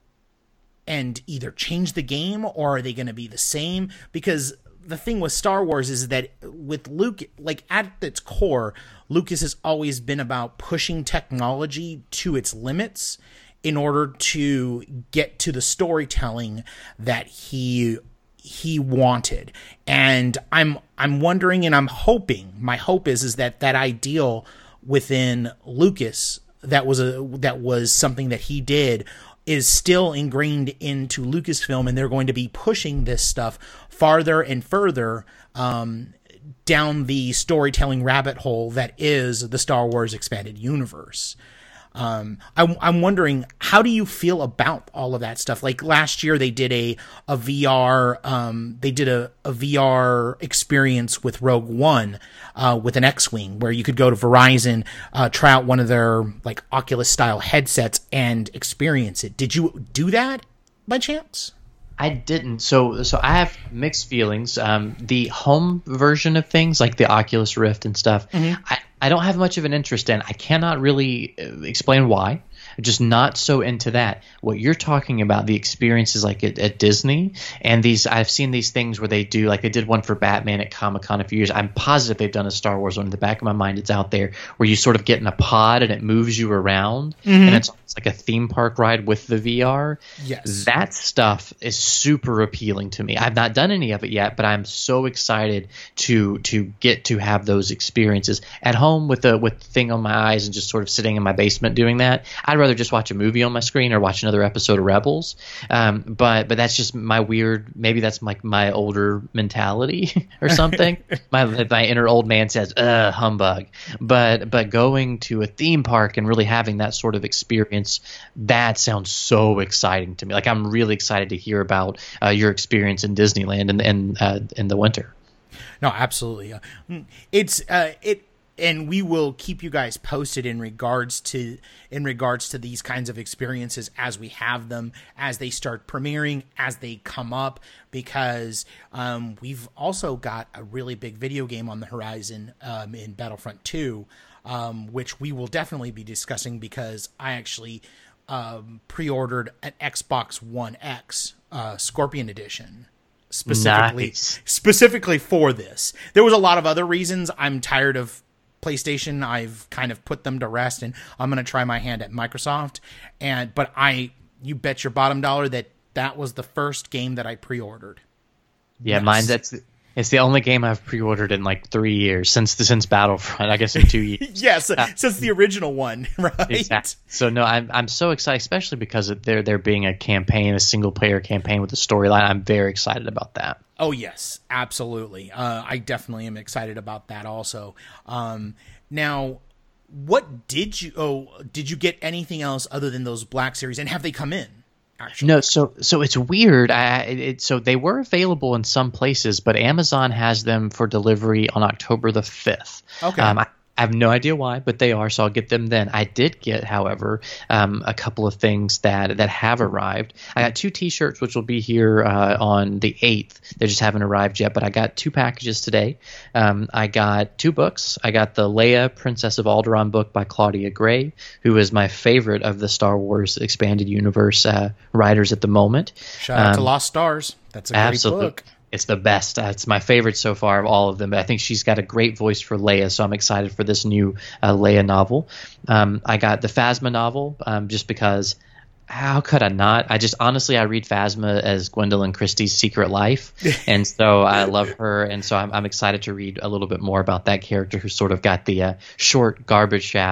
Speaker 1: and either change the game, or are they going to be the same? Because the thing with Star Wars is that with Luke, like at its core, Lucas has always been about pushing technology to its limits in order to get to the storytelling that he he wanted. And I'm I'm wondering and I'm hoping, my hope is is that that ideal within Lucas that was a that was something that he did is still ingrained into Lucasfilm, and they're going to be pushing this stuff farther and further um, down the storytelling rabbit hole that is the Star Wars expanded universe. Um, I, I'm wondering, how do you feel about all of that stuff? Like last year they did a, a V R, um, they did a, a V R experience with Rogue One, uh, with an X-Wing, where you could go to Verizon, uh, try out one of their like Oculus style headsets and experience it. Did you do that by chance?
Speaker 2: I didn't. So so I have mixed feelings. Um, the home version of things, like the Oculus Rift and stuff, mm-hmm. I, I don't have much of an interest in. I cannot really explain why. I'm just not so into that. What you're talking about, the experiences like at, at Disney, and these, I've seen these things where they do, like they did one for Batman at Comic-Con a few years. I'm positive they've done a Star Wars one. In the back of my mind, it's out there, where you sort of get in a pod and it moves you around, mm-hmm. and it's, it's like a theme park ride with the V R.
Speaker 1: Yes.
Speaker 2: That stuff is super appealing to me. I've not done any of it yet, but I'm so excited to to get to have those experiences at home with the with the thing on my eyes and just sort of sitting in my basement doing that. I'd rather just watch a movie on my screen or watch another episode of Rebels. Um, but but that's just my weird, maybe that's like my, my older mentality or something. my my inner old man says, uh, humbug. But but going to a theme park and really having that sort of experience, that sounds so exciting to me. Like I'm really excited to hear about uh, your experience in Disneyland in, in, uh, in the winter.
Speaker 1: No, absolutely. Uh, it's uh, it. And we will keep you guys posted in regards to in regards to these kinds of experiences as we have them, as they start premiering, as they come up, because um, we've also got a really big video game on the horizon um, in Battlefront two, um, which we will definitely be discussing, because I actually um, pre-ordered an Xbox One X uh, Scorpion Edition. Specifically,
Speaker 2: nice.
Speaker 1: specifically for this. There was a lot of other reasons. I'm tired of PlayStation. I've kind of put them to rest, and I'm going to try my hand at Microsoft. And but I, you bet your bottom dollar that that was the first game that I pre-ordered.
Speaker 2: Yeah,
Speaker 1: yes.
Speaker 2: mine. That's it's the only game I've pre-ordered in like three years since the since Battlefront. I guess in two years.
Speaker 1: yes,
Speaker 2: uh,
Speaker 1: since the original one, right?
Speaker 2: Exactly. So no, I'm I'm so excited, especially because of there there being a campaign, a single player campaign with a storyline. I'm very excited about that.
Speaker 1: Oh, yes, absolutely. Uh, I definitely am excited about that also. Um, now, what did you, oh, did you get anything else other than those Black Series, and have they come in? Actually?
Speaker 2: No, so so it's weird. I, it, so they were available in some places, but Amazon has them for delivery on October the fifth.
Speaker 1: Okay.
Speaker 2: Um, I, I have no idea why, but they are, so I'll get them then. I did get, however, um, a couple of things that that have arrived. I got two T-shirts, which will be here uh, on the eighth. They just haven't arrived yet, but I got two packages today. Um, I got two books. I got the Leia, Princess of Alderaan book by Claudia Gray, who is my favorite of the Star Wars Expanded Universe uh, writers at the moment.
Speaker 1: Shout out
Speaker 2: um,
Speaker 1: to Lost Stars. That's a great
Speaker 2: absolutely.
Speaker 1: book.
Speaker 2: It's the best. Uh, it's my favorite so far of all of them. But I think she's got a great voice for Leia, so I'm excited for this new uh, Leia novel. Um, I got the Phasma novel um, just because how could I not? I just honestly, I read Phasma as Gwendolyn Christie's secret life. And so I love her. And so I'm, I'm excited to read a little bit more about that character who sort of got the uh, short garbage shaft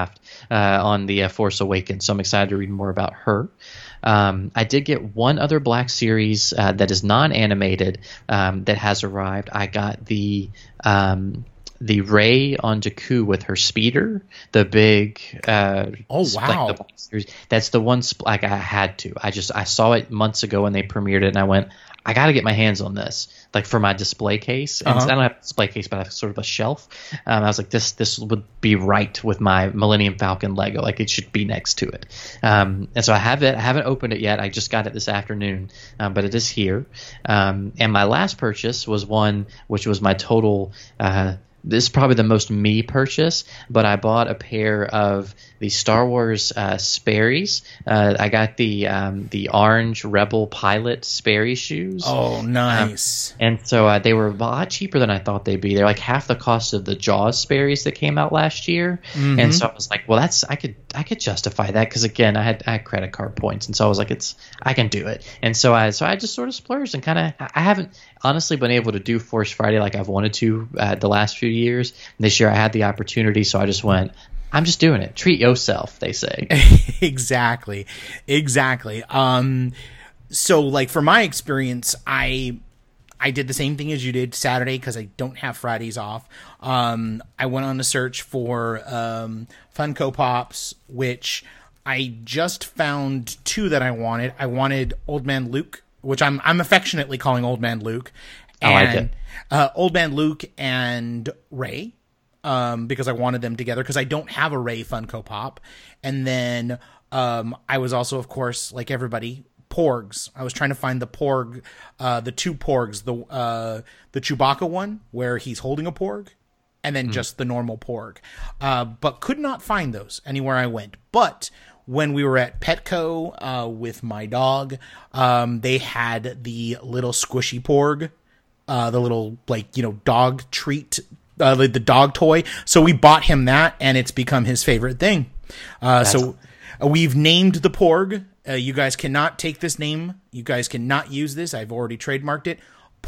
Speaker 2: uh, on the uh, Force Awakens, so I'm excited to read more about her. Um, I did get one other Black Series uh, that is non-animated um, that has arrived. I got the um, the Rey on Jakku with her speeder, the big. Uh,
Speaker 1: oh wow!
Speaker 2: Like the Black Series. That's the one. Sp- like I had to. I just I saw it months ago when they premiered it, and I went, I got to get my hands on this, like for my display case. And
Speaker 1: uh-huh.
Speaker 2: I don't have a display case, but I have sort of a shelf. Um, I was like, this this would be right with my Millennium Falcon Lego. Like it should be next to it. Um, and so I have it. I haven't opened it yet. I just got it this afternoon, um, but it is here. Um, and my last purchase was one which was my total. Uh, This is probably the most me purchase, but I bought a pair of the Star Wars uh, Sperry's. Uh, I got the um, the orange Rebel Pilot Sperry shoes.
Speaker 1: Oh, nice!
Speaker 2: Um, and so uh, they were a lot cheaper than I thought they'd be. They're like half the cost of the Jaws Sperry's that came out last year. Mm-hmm. And so I was like, well, that's I could I could justify that because again, I had I had credit card points, and so I was like, it's I can do it. And so I so I just sort of splurged and kind of I haven't honestly been able to do Force Friday like I've wanted to uh, the last few years. This year I had the opportunity, so I just went, I'm just doing it. Treat yourself, they say.
Speaker 1: exactly. Exactly. Um, so like for my experience, I, I did the same thing as you did Saturday because I don't have Fridays off. Um, I went on a search for, um, Funko Pops, which I just found two that I wanted. I wanted Old Man Luke, which I'm, I'm affectionately calling Old Man Luke. And,
Speaker 2: I like it.
Speaker 1: Uh, Old Man Luke and Rey, um, because I wanted them together because I don't have a Rey Funko Pop. And then um, I was also, of course, like everybody, Porgs. I was trying to find the Porg, uh, the two Porgs, the uh, the Chewbacca one where he's holding a Porg, and then mm. just the normal Porg, uh, but could not find those anywhere I went. But when we were at Petco uh, with my dog, um, they had the little squishy Porg. Uh, the little, like, you know, dog treat, uh, the, the dog toy. So we bought him that, and it's become his favorite thing. Uh, so uh, we've named the Porg. Uh, you guys cannot take this name. You guys cannot use this. I've already trademarked it.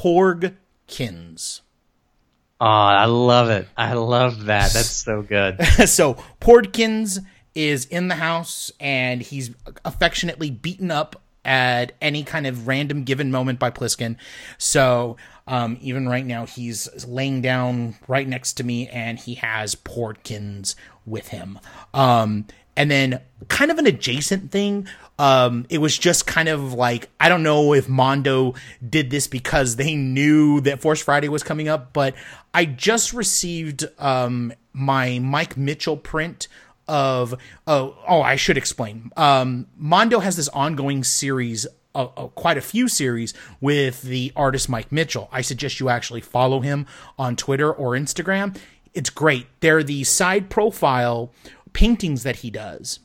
Speaker 1: Porgkins.
Speaker 2: Oh, I love it. I love that. That's so good.
Speaker 1: So Porgkins is in the house, and he's affectionately beaten up at any kind of random given moment by Pliskin. So um, even right now, he's laying down right next to me, and he has Porgkins with him. Um, and then kind of an adjacent thing, um, it was just kind of like, I don't know if Mondo did this because they knew that Force Friday was coming up, but I just received um, my Mike Mitchell print of oh oh I should explain. Um, Mondo has this ongoing series, uh, uh, quite a few series with the artist Mike Mitchell. I suggest you actually follow him on Twitter or Instagram. It's great. They're the side profile paintings that he does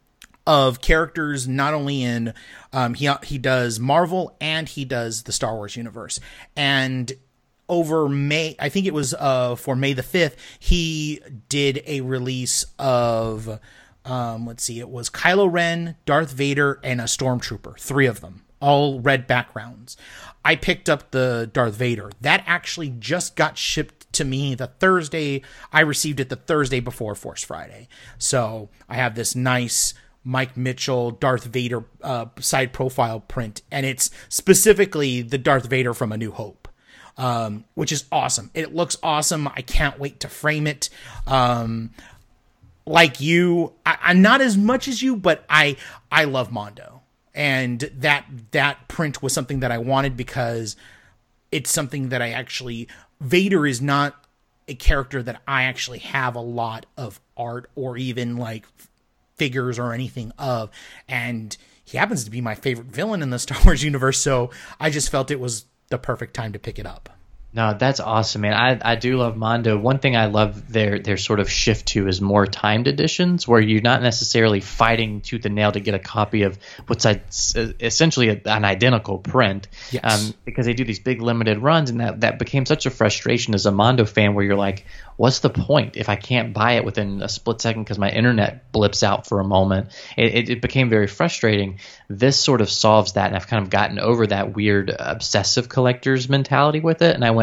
Speaker 1: of characters not only in um, he he does Marvel and he does the Star Wars universe. And over May, I think it was uh, for May the fifth, he did a release of, um, let's see, it was Kylo Ren, Darth Vader, and a Stormtrooper. Three of them, all red backgrounds. I picked up the Darth Vader. That actually just got shipped to me the Thursday. I received it the Thursday before Force Friday. So I have this nice Mike Mitchell Darth Vader uh, side profile print, and it's specifically the Darth Vader from A New Hope. Um, which is awesome. It looks awesome. I can't wait to frame it. Um, like you, I, I'm not as much as you, but I, I love Mondo, and that, that print was something that I wanted because it's something that I actually, Vader is not a character that I actually have a lot of art or even like figures or anything of, and he happens to be my favorite villain in the Star Wars universe. So I just felt it was the perfect time to pick it up.
Speaker 2: No, that's awesome, man. I, I do love Mondo. One thing I love their their sort of shift to is more timed editions, where you're not necessarily fighting tooth and nail to get a copy of what's a, essentially a, an identical print.
Speaker 1: Yes.
Speaker 2: Um, because they do these big limited runs, and that, that became such a frustration as a Mondo fan, where you're like, what's the point if I can't buy it within a split second because my internet blips out for a moment? It, it, it became very frustrating. This sort of solves that, and I've kind of gotten over that weird obsessive collector's mentality with it, and I went,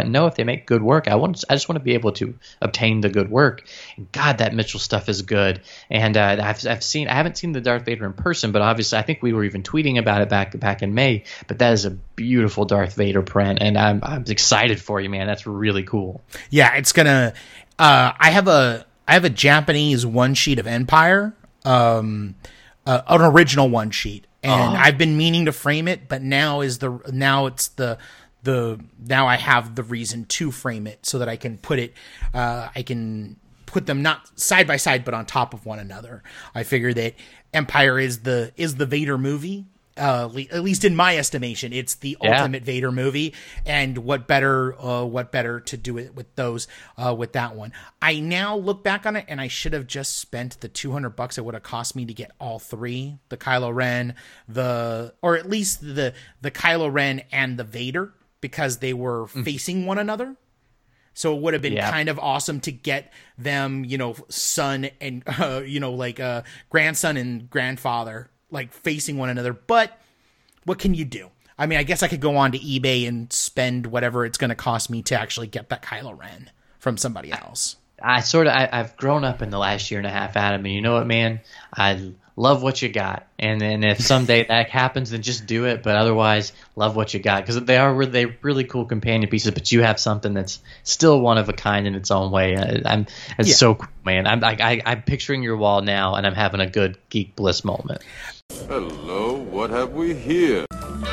Speaker 2: went, no, if they make good work, I want, I just want to be able to obtain the good work. And God, that Mitchell stuff is good. And uh, I've, I've seen, I haven't seen the Darth Vader in person, but obviously I think we were even tweeting about it back back in May. But that is a beautiful Darth Vader print, and I'm I'm excited for you, man. That's really cool.
Speaker 1: Yeah, it's gonna. Uh, I have a I have a Japanese one sheet of Empire, um, uh, an original one sheet, and oh. I've been meaning to frame it, but now is the now it's the the now I have the reason to frame it so that I can put it. Uh, I can put them not side by side, but on top of one another. I figure that Empire is the is the Vader movie. Uh, at least in my estimation, it's the
Speaker 2: yeah.
Speaker 1: ultimate Vader movie, and what better, uh, what better to do it with those, uh, with that one. I now look back on it, and I should have just spent the two hundred bucks it would have cost me to get all three: the Kylo Ren, the, or at least the the Kylo Ren and the Vader, because they were mm. facing one another. So it would have been yeah. kind of awesome to get them, you know, son and uh, you know, like uh, grandson and grandfather, like facing one another. But what can you do? I mean, I guess I could go on to eBay and spend whatever it's going to cost me to actually get that Kylo Ren from somebody else.
Speaker 2: I sort of, I, I've grown up in the last year and a half, Adam, and you know what, man? I love what you got. And then if someday that happens, then just do it. But otherwise, love what you got, because they are really, really cool companion pieces. But you have something that's still one of a kind in its own way. I, I'm, it's yeah. so cool, man. I'm, I, I, I'm picturing your wall now, and I'm having a good geek bliss moment.
Speaker 3: Hello, what have we here?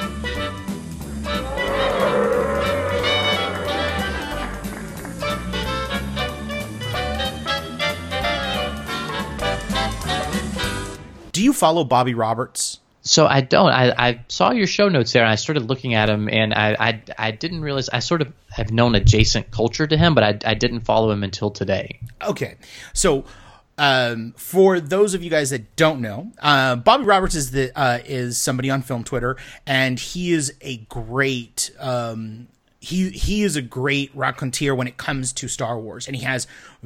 Speaker 1: Do you follow Bobby Roberts?
Speaker 2: So I don't. I, I saw your show notes there, and I started looking at him, and I, I, I didn't realize. I sort of have known adjacent culture to him, but I, I didn't follow him until today.
Speaker 1: Okay. So um, for those of you guys that don't know, uh, Bobby Roberts is the uh, is somebody on film Twitter, and he is a great um, he he is a great raconteur when it comes to Star Wars, and he has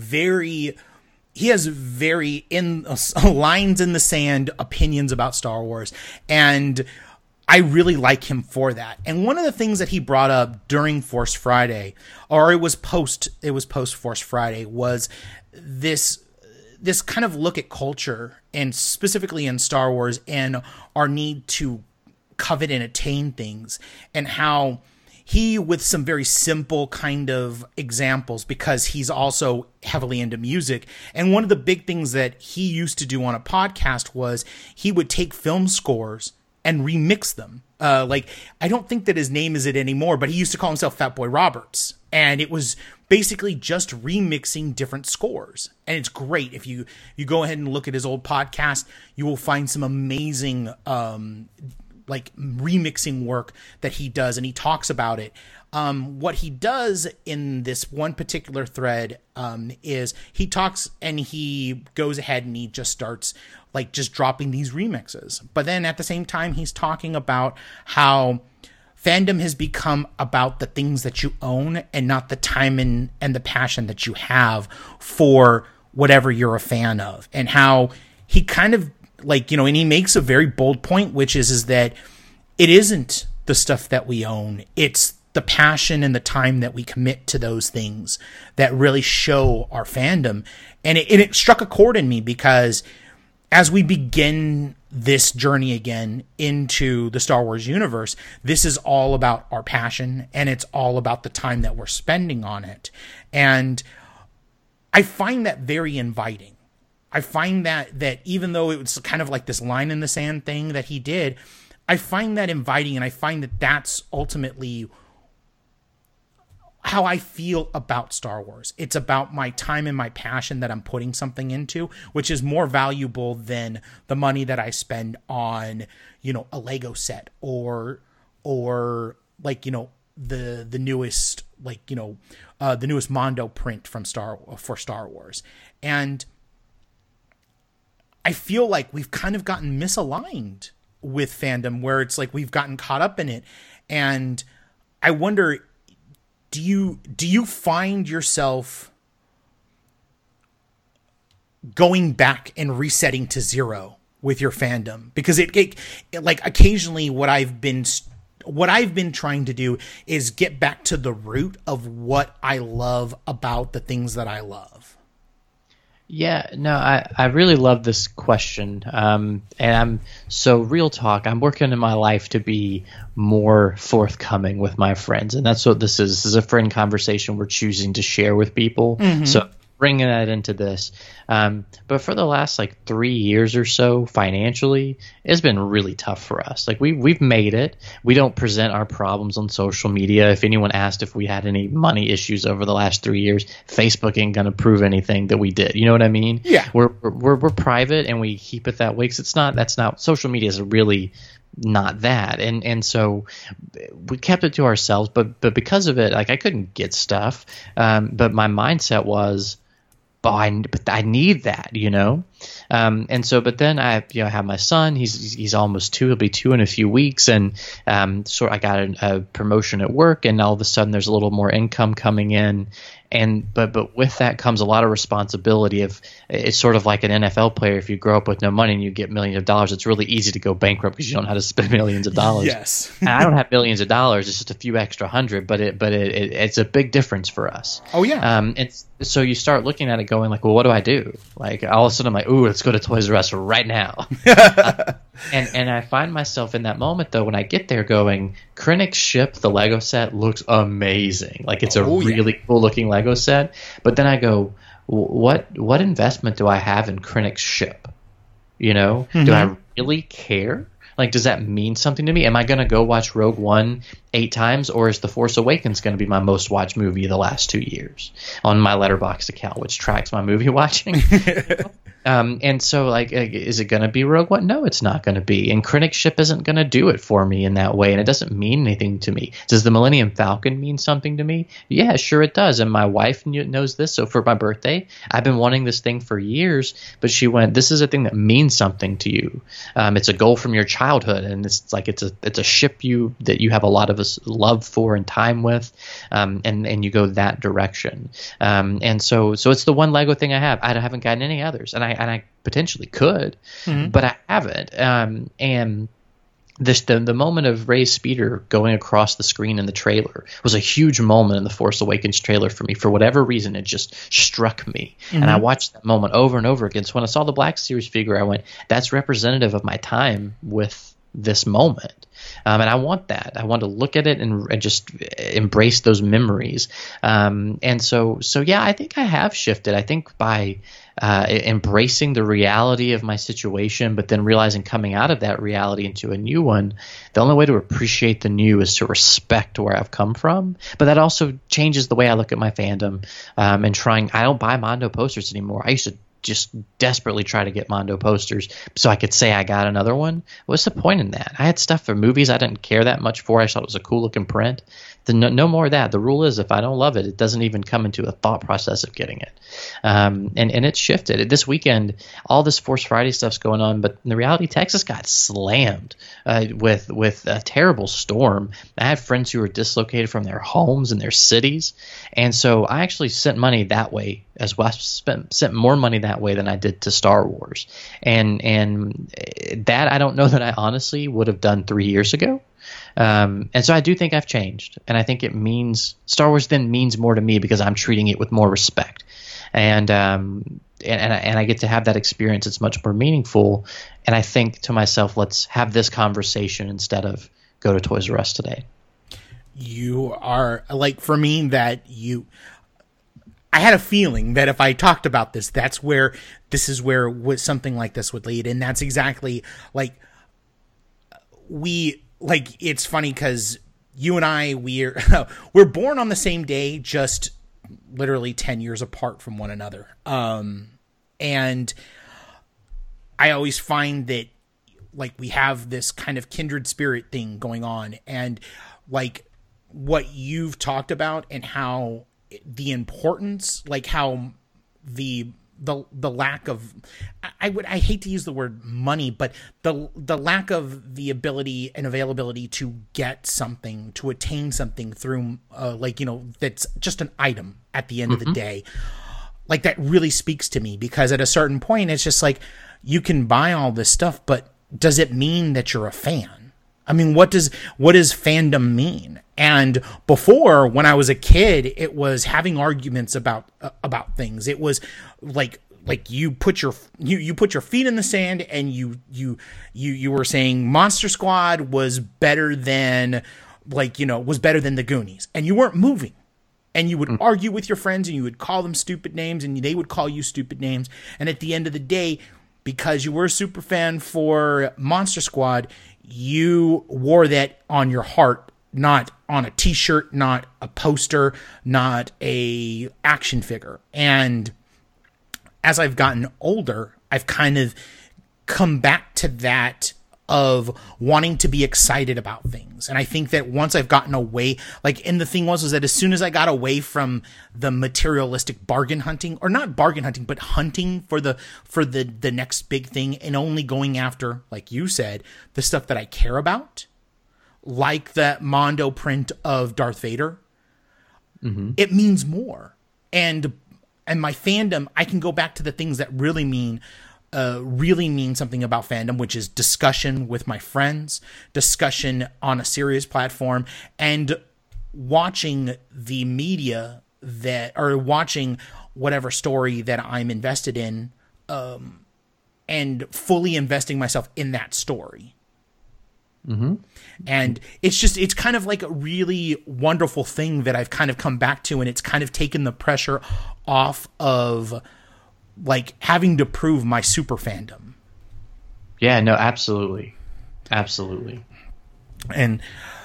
Speaker 1: very he has very in uh, lines in the sand opinions about Star Wars, and I really like him for that. And one of the things that he brought up during Force Friday, or it was post it was post Force Friday, was this this kind of look at culture, and specifically in Star Wars, and our need to covet and attain things, and how he, with some very simple kind of examples, because he's also heavily into music. And one of the big things that he used to do on a podcast was he would take film scores and remix them. Uh, like, I don't think that his name is it anymore, but he used to call himself Fatboy Roberts. And it was basically just remixing different scores. And it's great. If you, you go ahead and look at his old podcast, you will find some amazing, um, like remixing work that he does, and he talks about it. Um, what he does in this one particular thread um, is he talks and he goes ahead and he just starts like just dropping these remixes. But then at the same time, he's talking about how fandom has become about the things that you own and not the time and, and the passion that you have for whatever you're a fan of, and how he kind of like, you know, and he makes a very bold point, which is, is that it isn't the stuff that we own. It's the passion and the time that we commit to those things that really show our fandom. And it, and it struck a chord in me, because as we begin this journey again into the Star Wars universe, this is all about our passion, and it's all about the time that we're spending on it. And I find that very inviting. I find that that even though it was kind of like this line in the sand thing that he did, I find that inviting, and I find that that's ultimately how I feel about Star Wars. It's about my time and my passion that I'm putting something into, which is more valuable than the money that I spend on, you know, a Lego set or or like, you know, the the newest like, you know, uh, the newest Mondo print from Star for Star Wars. And I feel like we've kind of gotten misaligned with fandom, where it's like we've gotten caught up in it. And I wonder, do you do you find yourself going back and resetting to zero with your fandom? Because it, it like occasionally what I've been what I've been trying to do is get back to the root of what I love about the things that I love.
Speaker 2: Yeah, no, I, I really love this question. Um, and I'm so real talk. I'm working in my life to be more forthcoming with my friends. And that's what this is. This is a friend conversation we're choosing to share with people. Mm-hmm. So bringing that into this. Um, but for the last like three years or so, financially, it's been really tough for us. Like we, we've made it. We don't present our problems on social media. If anyone asked if we had any money issues over the last three years, Facebook ain't going to prove anything that we did. You know what I mean?
Speaker 1: Yeah.
Speaker 2: We're, we're, we're private and we keep it that way. 'Cause it's not, that's not, social media is really not that. And, and so we kept it to ourselves, but, but because of it, like I couldn't get stuff. Um, but my mindset was, oh, I, but I need that, you know? Um, and so, but then I, you know, have my son, he's, he's almost two, he'll be two in a few weeks. And, um, so I got a, a promotion at work and all of a sudden there's a little more income coming in. And, but, but with that comes a lot of responsibility of, it's sort of like an N F L player. If you grow up with no money and you get millions of dollars, it's really easy to go bankrupt because you don't know how to spend millions of dollars.
Speaker 1: Yes.
Speaker 2: And I don't have millions of dollars. It's just a few extra hundred, but it, but it, it it's a big difference for us.
Speaker 1: Oh yeah.
Speaker 2: Um, it's, so you start looking at it going like, well, what do I do? Like all of a sudden I'm like, ooh, let's go to Toys R Us right now. uh, and, and I find myself in that moment though, when I get there going, Krennic's ship, the Lego set looks amazing. Like it's a oh, really yeah. cool looking Lego set. But then I go, what, what investment do I have in Krennic's ship? You know, mm-hmm. do I really care? Like, does that mean something to me? Am I going to go watch Rogue One eight times, or is The Force Awakens going to be my most watched movie of the last two years on my Letterboxd account, which tracks my movie watching? Um, and so, like, is it going to be Rogue One? No, it's not going to be. And Krennic's ship isn't going to do it for me in that way, and it doesn't mean anything to me. Does the Millennium Falcon mean something to me? Yeah, sure it does. And my wife knows this. So for my birthday, I've been wanting this thing for years, but she went, this is a thing that means something to you. Um, it's a goal from your childhood, and it's like it's a it's a ship you that you have a lot of us love for and time with, um, and and you go that direction. Um, and so so it's the one Lego thing I have. I haven't gotten any others, and I and I potentially could, mm-hmm. but I haven't. Um, and this the, the moment of Rey's speeder going across the screen in the trailer was a huge moment in the Force Awakens trailer for me. For whatever reason, it just struck me, mm-hmm. and I watched that moment over and over again. So when I saw the Black Series figure, I went, "That's representative of my time with this moment." Um, and I want that. I want to look at it and, and just embrace those memories. Um, and so, so yeah, I think I have shifted. I think by uh, embracing the reality of my situation, but then realizing coming out of that reality into a new one, the only way to appreciate the new is to respect where I've come from. But that also changes the way I look at my fandom, um, and trying. I don't buy Mondo posters anymore. I used to just desperately try to get Mondo posters so I could say I got another one. What's the point in that? I had stuff for movies I didn't care that much for. I thought it was a cool looking print. Then no, no more of that. The rule is if I don't love it, it doesn't even come into a thought process of getting it. Um, and, and it's shifted. This weekend, all this Force Friday stuff's going on, but in the reality, Texas got slammed uh, with with a terrible storm. I had friends who were dislocated from their homes and their cities. And so I actually sent money that way as well. I spent, sent more money that way than I did to Star Wars. And, and that I don't know that I honestly would have done three years ago. Um, and so I do think I've changed, and I think it means Star Wars then means more to me because I'm treating it with more respect, and um, and and I, and I get to have that experience. It's much more meaningful, and I think to myself, let's have this conversation instead of go to Toys R Us today.
Speaker 1: You are like for me that you. I had a feeling that if I talked about this, that's where this is where something like this would lead, and that's exactly like we. Like, it's funny because you and I, we're, we're born on the same day, just literally ten years apart from one another. Um, and I always find that, like, we have this kind of kindred spirit thing going on. And, like, what you've talked about and how the importance, like, how the... the the lack of I would I hate to use the word money, but the the lack of the ability and availability to get something, to attain something through uh, like, you know, that's just an item at the end mm-hmm. of the day. Like, that really speaks to me because at a certain point it's just like you can buy all this stuff, but does it mean that you're a fan? I mean, what does what does fandom mean? And before, when I was a kid, it was having arguments about uh, about things. It was like like you put your you, you put your feet in the sand and you you you you were saying Monster Squad was better than like you know was better than the Goonies, and you weren't moving. And you would mm. argue with your friends, and you would call them stupid names, and they would call you stupid names. And at the end of the day, because you were a super fan for Monster Squad, you wore that on your heart, not on a t-shirt, not a poster, not a action figure. And as I've gotten older, I've kind of come back to that of wanting to be excited about things. And I think that once I've gotten away, like, and the thing was, was that as soon as I got away from the materialistic bargain hunting, or not bargain hunting, but hunting for the, for the, the next big thing, and only going after, like you said, the stuff that I care about, like that Mondo print of Darth Vader, mm-hmm. it means more. And, and my fandom, I can go back to the things that really mean Uh, really mean something about fandom, which is discussion with my friends, discussion on a serious platform, and watching the media that, or watching whatever story that I'm invested in, um, and fully investing myself in that story.
Speaker 2: Mm-hmm.
Speaker 1: And it's just, it's kind of like a really wonderful thing that I've kind of come back to, and it's kind of taken the pressure off of like having to prove my super fandom.
Speaker 2: Yeah, no, absolutely. Absolutely.
Speaker 1: And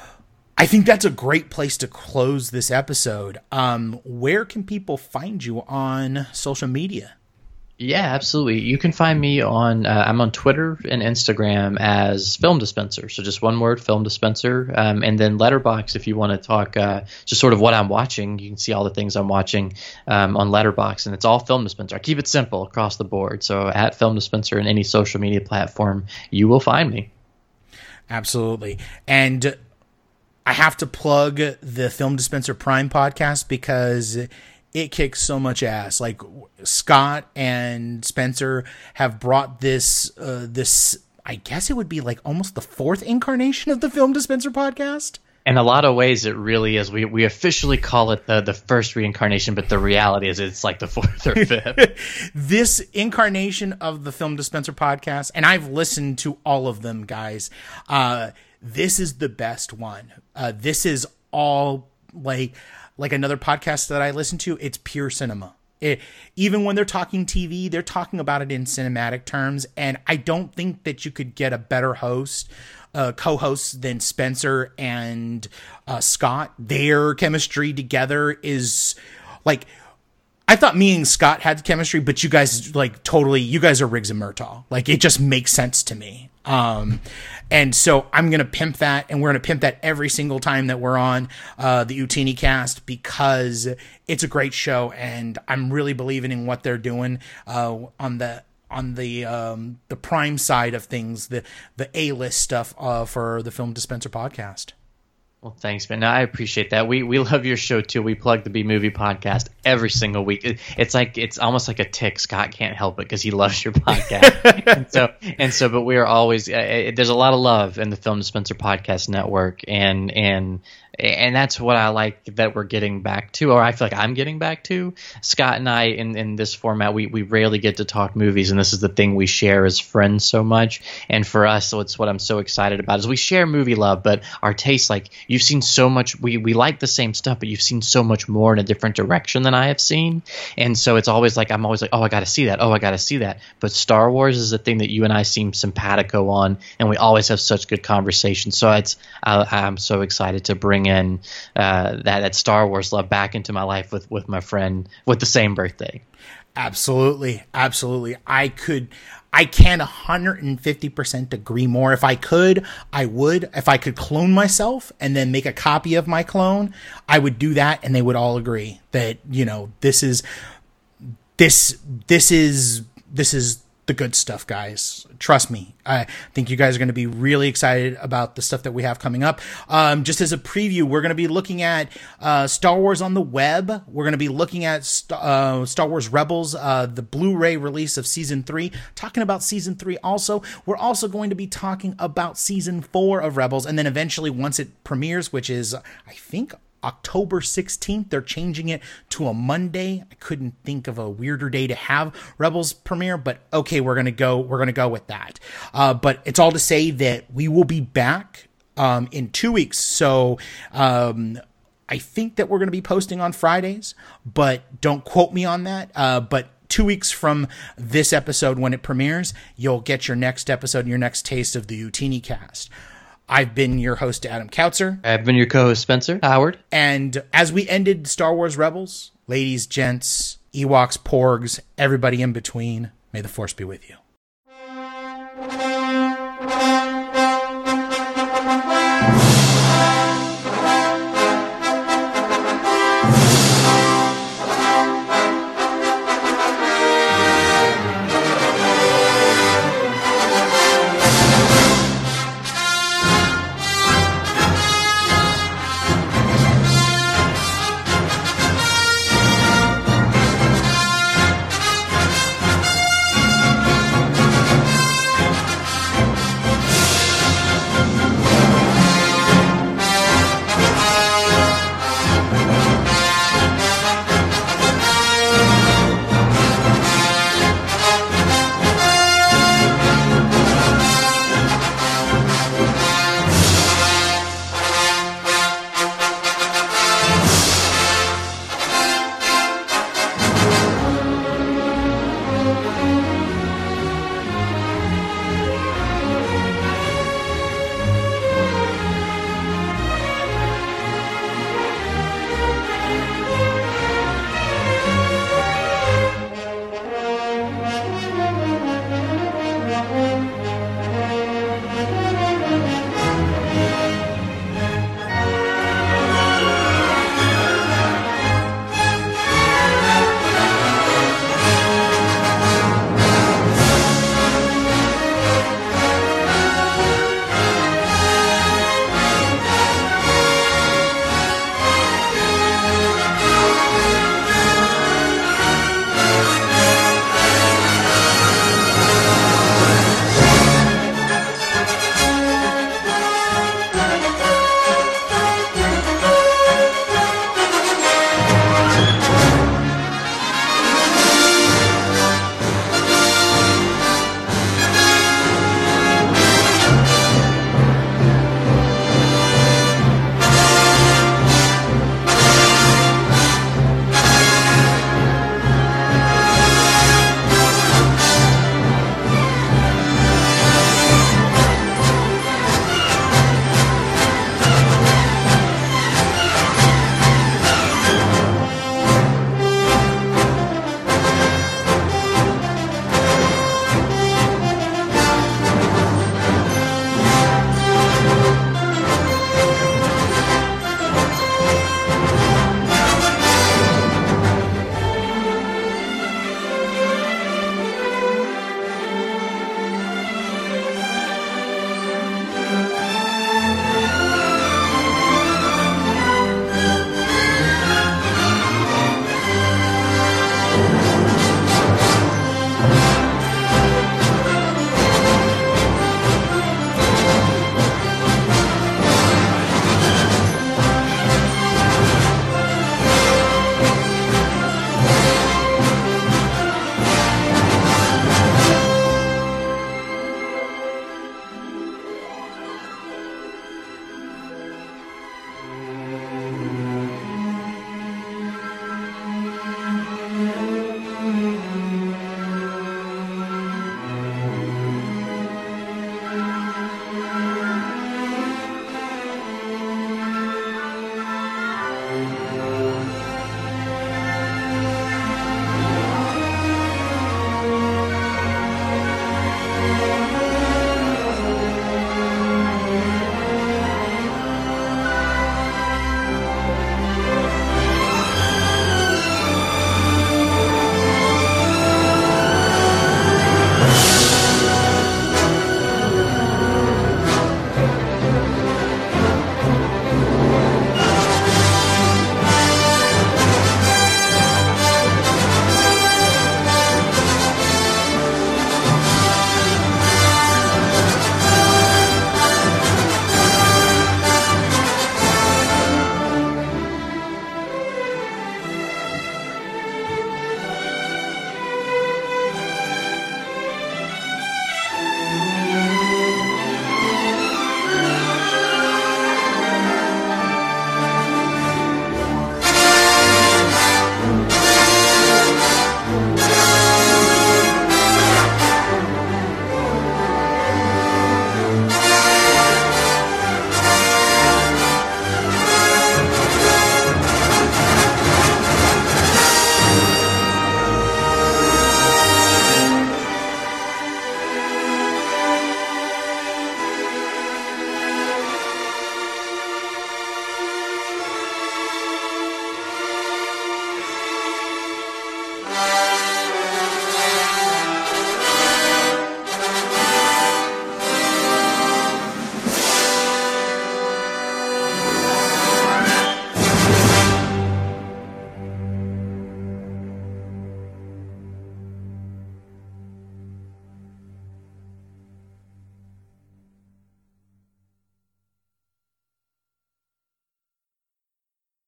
Speaker 1: I think that's a great place to close this episode. Um, where can people find you on social media?
Speaker 2: Yeah, absolutely. You can find me on, uh, I'm on Twitter and Instagram as Film Dispenser. So just one word, Film Dispenser. Um, and then Letterboxd, if you want to talk uh, just sort of what I'm watching, you can see all the things I'm watching um, on Letterboxd. And it's all Film Dispenser. I keep it simple across the board. So at Film Dispenser in any social media platform, you will find me.
Speaker 1: Absolutely. And I have to plug the Film Dispenser Prime podcast because it kicks so much ass. Like, Scott and Spencer have brought this, uh, this, I guess it would be like almost the fourth incarnation of the Film Dispenser podcast.
Speaker 2: In a lot of ways, it really is. We we officially call it the, the first reincarnation, but the reality is it's like the fourth or fifth.
Speaker 1: This incarnation of the Film Dispenser podcast, and I've listened to all of them, guys. Uh, this is the best one. Uh, this is all like... like another podcast that I listen to, it's pure cinema. It, even when they're talking T V, they're talking about it in cinematic terms. And I don't think that you could get a better host, uh, co-hosts than Spencer and uh, Scott. Their chemistry together is like, I thought me and Scott had chemistry, but you guys like totally, you guys are Riggs and Murtaugh. Like, it just makes sense to me. Um, and so I'm going to pimp that, and we're going to pimp that every single time that we're on, uh, the Utini cast, because it's a great show, and I'm really believing in what they're doing, uh, on the, on the, um, the Prime side of things, the, the A-list stuff, uh, for the Film Dispenser podcast.
Speaker 2: Well, thanks, man. No, I appreciate that. We we love your show too. We plug the B Movie podcast every single week. It, it's like it's almost like a tick. Scott can't help it because he loves your podcast. and so and so, but we are always uh, there's a lot of love in the Film Dispenser Podcast Network, and and and that's what I like that we're getting back to, or I feel like I'm getting back to. Scott and I, in, in this format, we, we rarely get to talk movies, and this is the thing we share as friends so much. And for us, so it's what I'm so excited about, is we share movie love, but our tastes, like, you've seen so much, we, we like the same stuff, but you've seen so much more in a different direction than I have seen. And so it's always like, I'm always like, oh, I got to see that. Oh, I got to see that. But Star Wars is a thing that you and I seem simpatico on, and we always have such good conversations. So it's, I, I'm so excited to bring in uh, that, that Star Wars love back into my life with, with my friend with the same birthday.
Speaker 1: Absolutely. Absolutely. I could, I can one hundred fifty percent agree more. If I could, I would. If I could clone myself and then make a copy of my clone, I would do that, and they would all agree that, you know, this is, this, this is, this is the good stuff, guys. Trust me. I think you guys are going to be really excited about the stuff that we have coming up. Um, just as a preview, we're going to be looking at uh, Star Wars on the web. We're going to be looking at St- uh, Star Wars Rebels, uh, the Blu-ray release of season three, talking about season three also. We're also going to be talking about season four of Rebels. And then eventually, once it premieres, which is, I think, October sixteenth, they're changing it to a Monday. I couldn't think of a weirder day to have Rebels premiere, but okay, we're gonna go. We're gonna go with that. Uh, but it's all to say that we will be back um, in two weeks. So um, I think that we're gonna be posting on Fridays, but don't quote me on that. Uh, but two weeks from this episode, when it premieres, you'll get your next episode and your next taste of the Utini cast. I've been your host, Adam Kautzer.
Speaker 2: I've been your co-host, Spencer Howard.
Speaker 1: And as we ended Star Wars Rebels, ladies, gents, Ewoks, Porgs, everybody in between, may the Force be with you.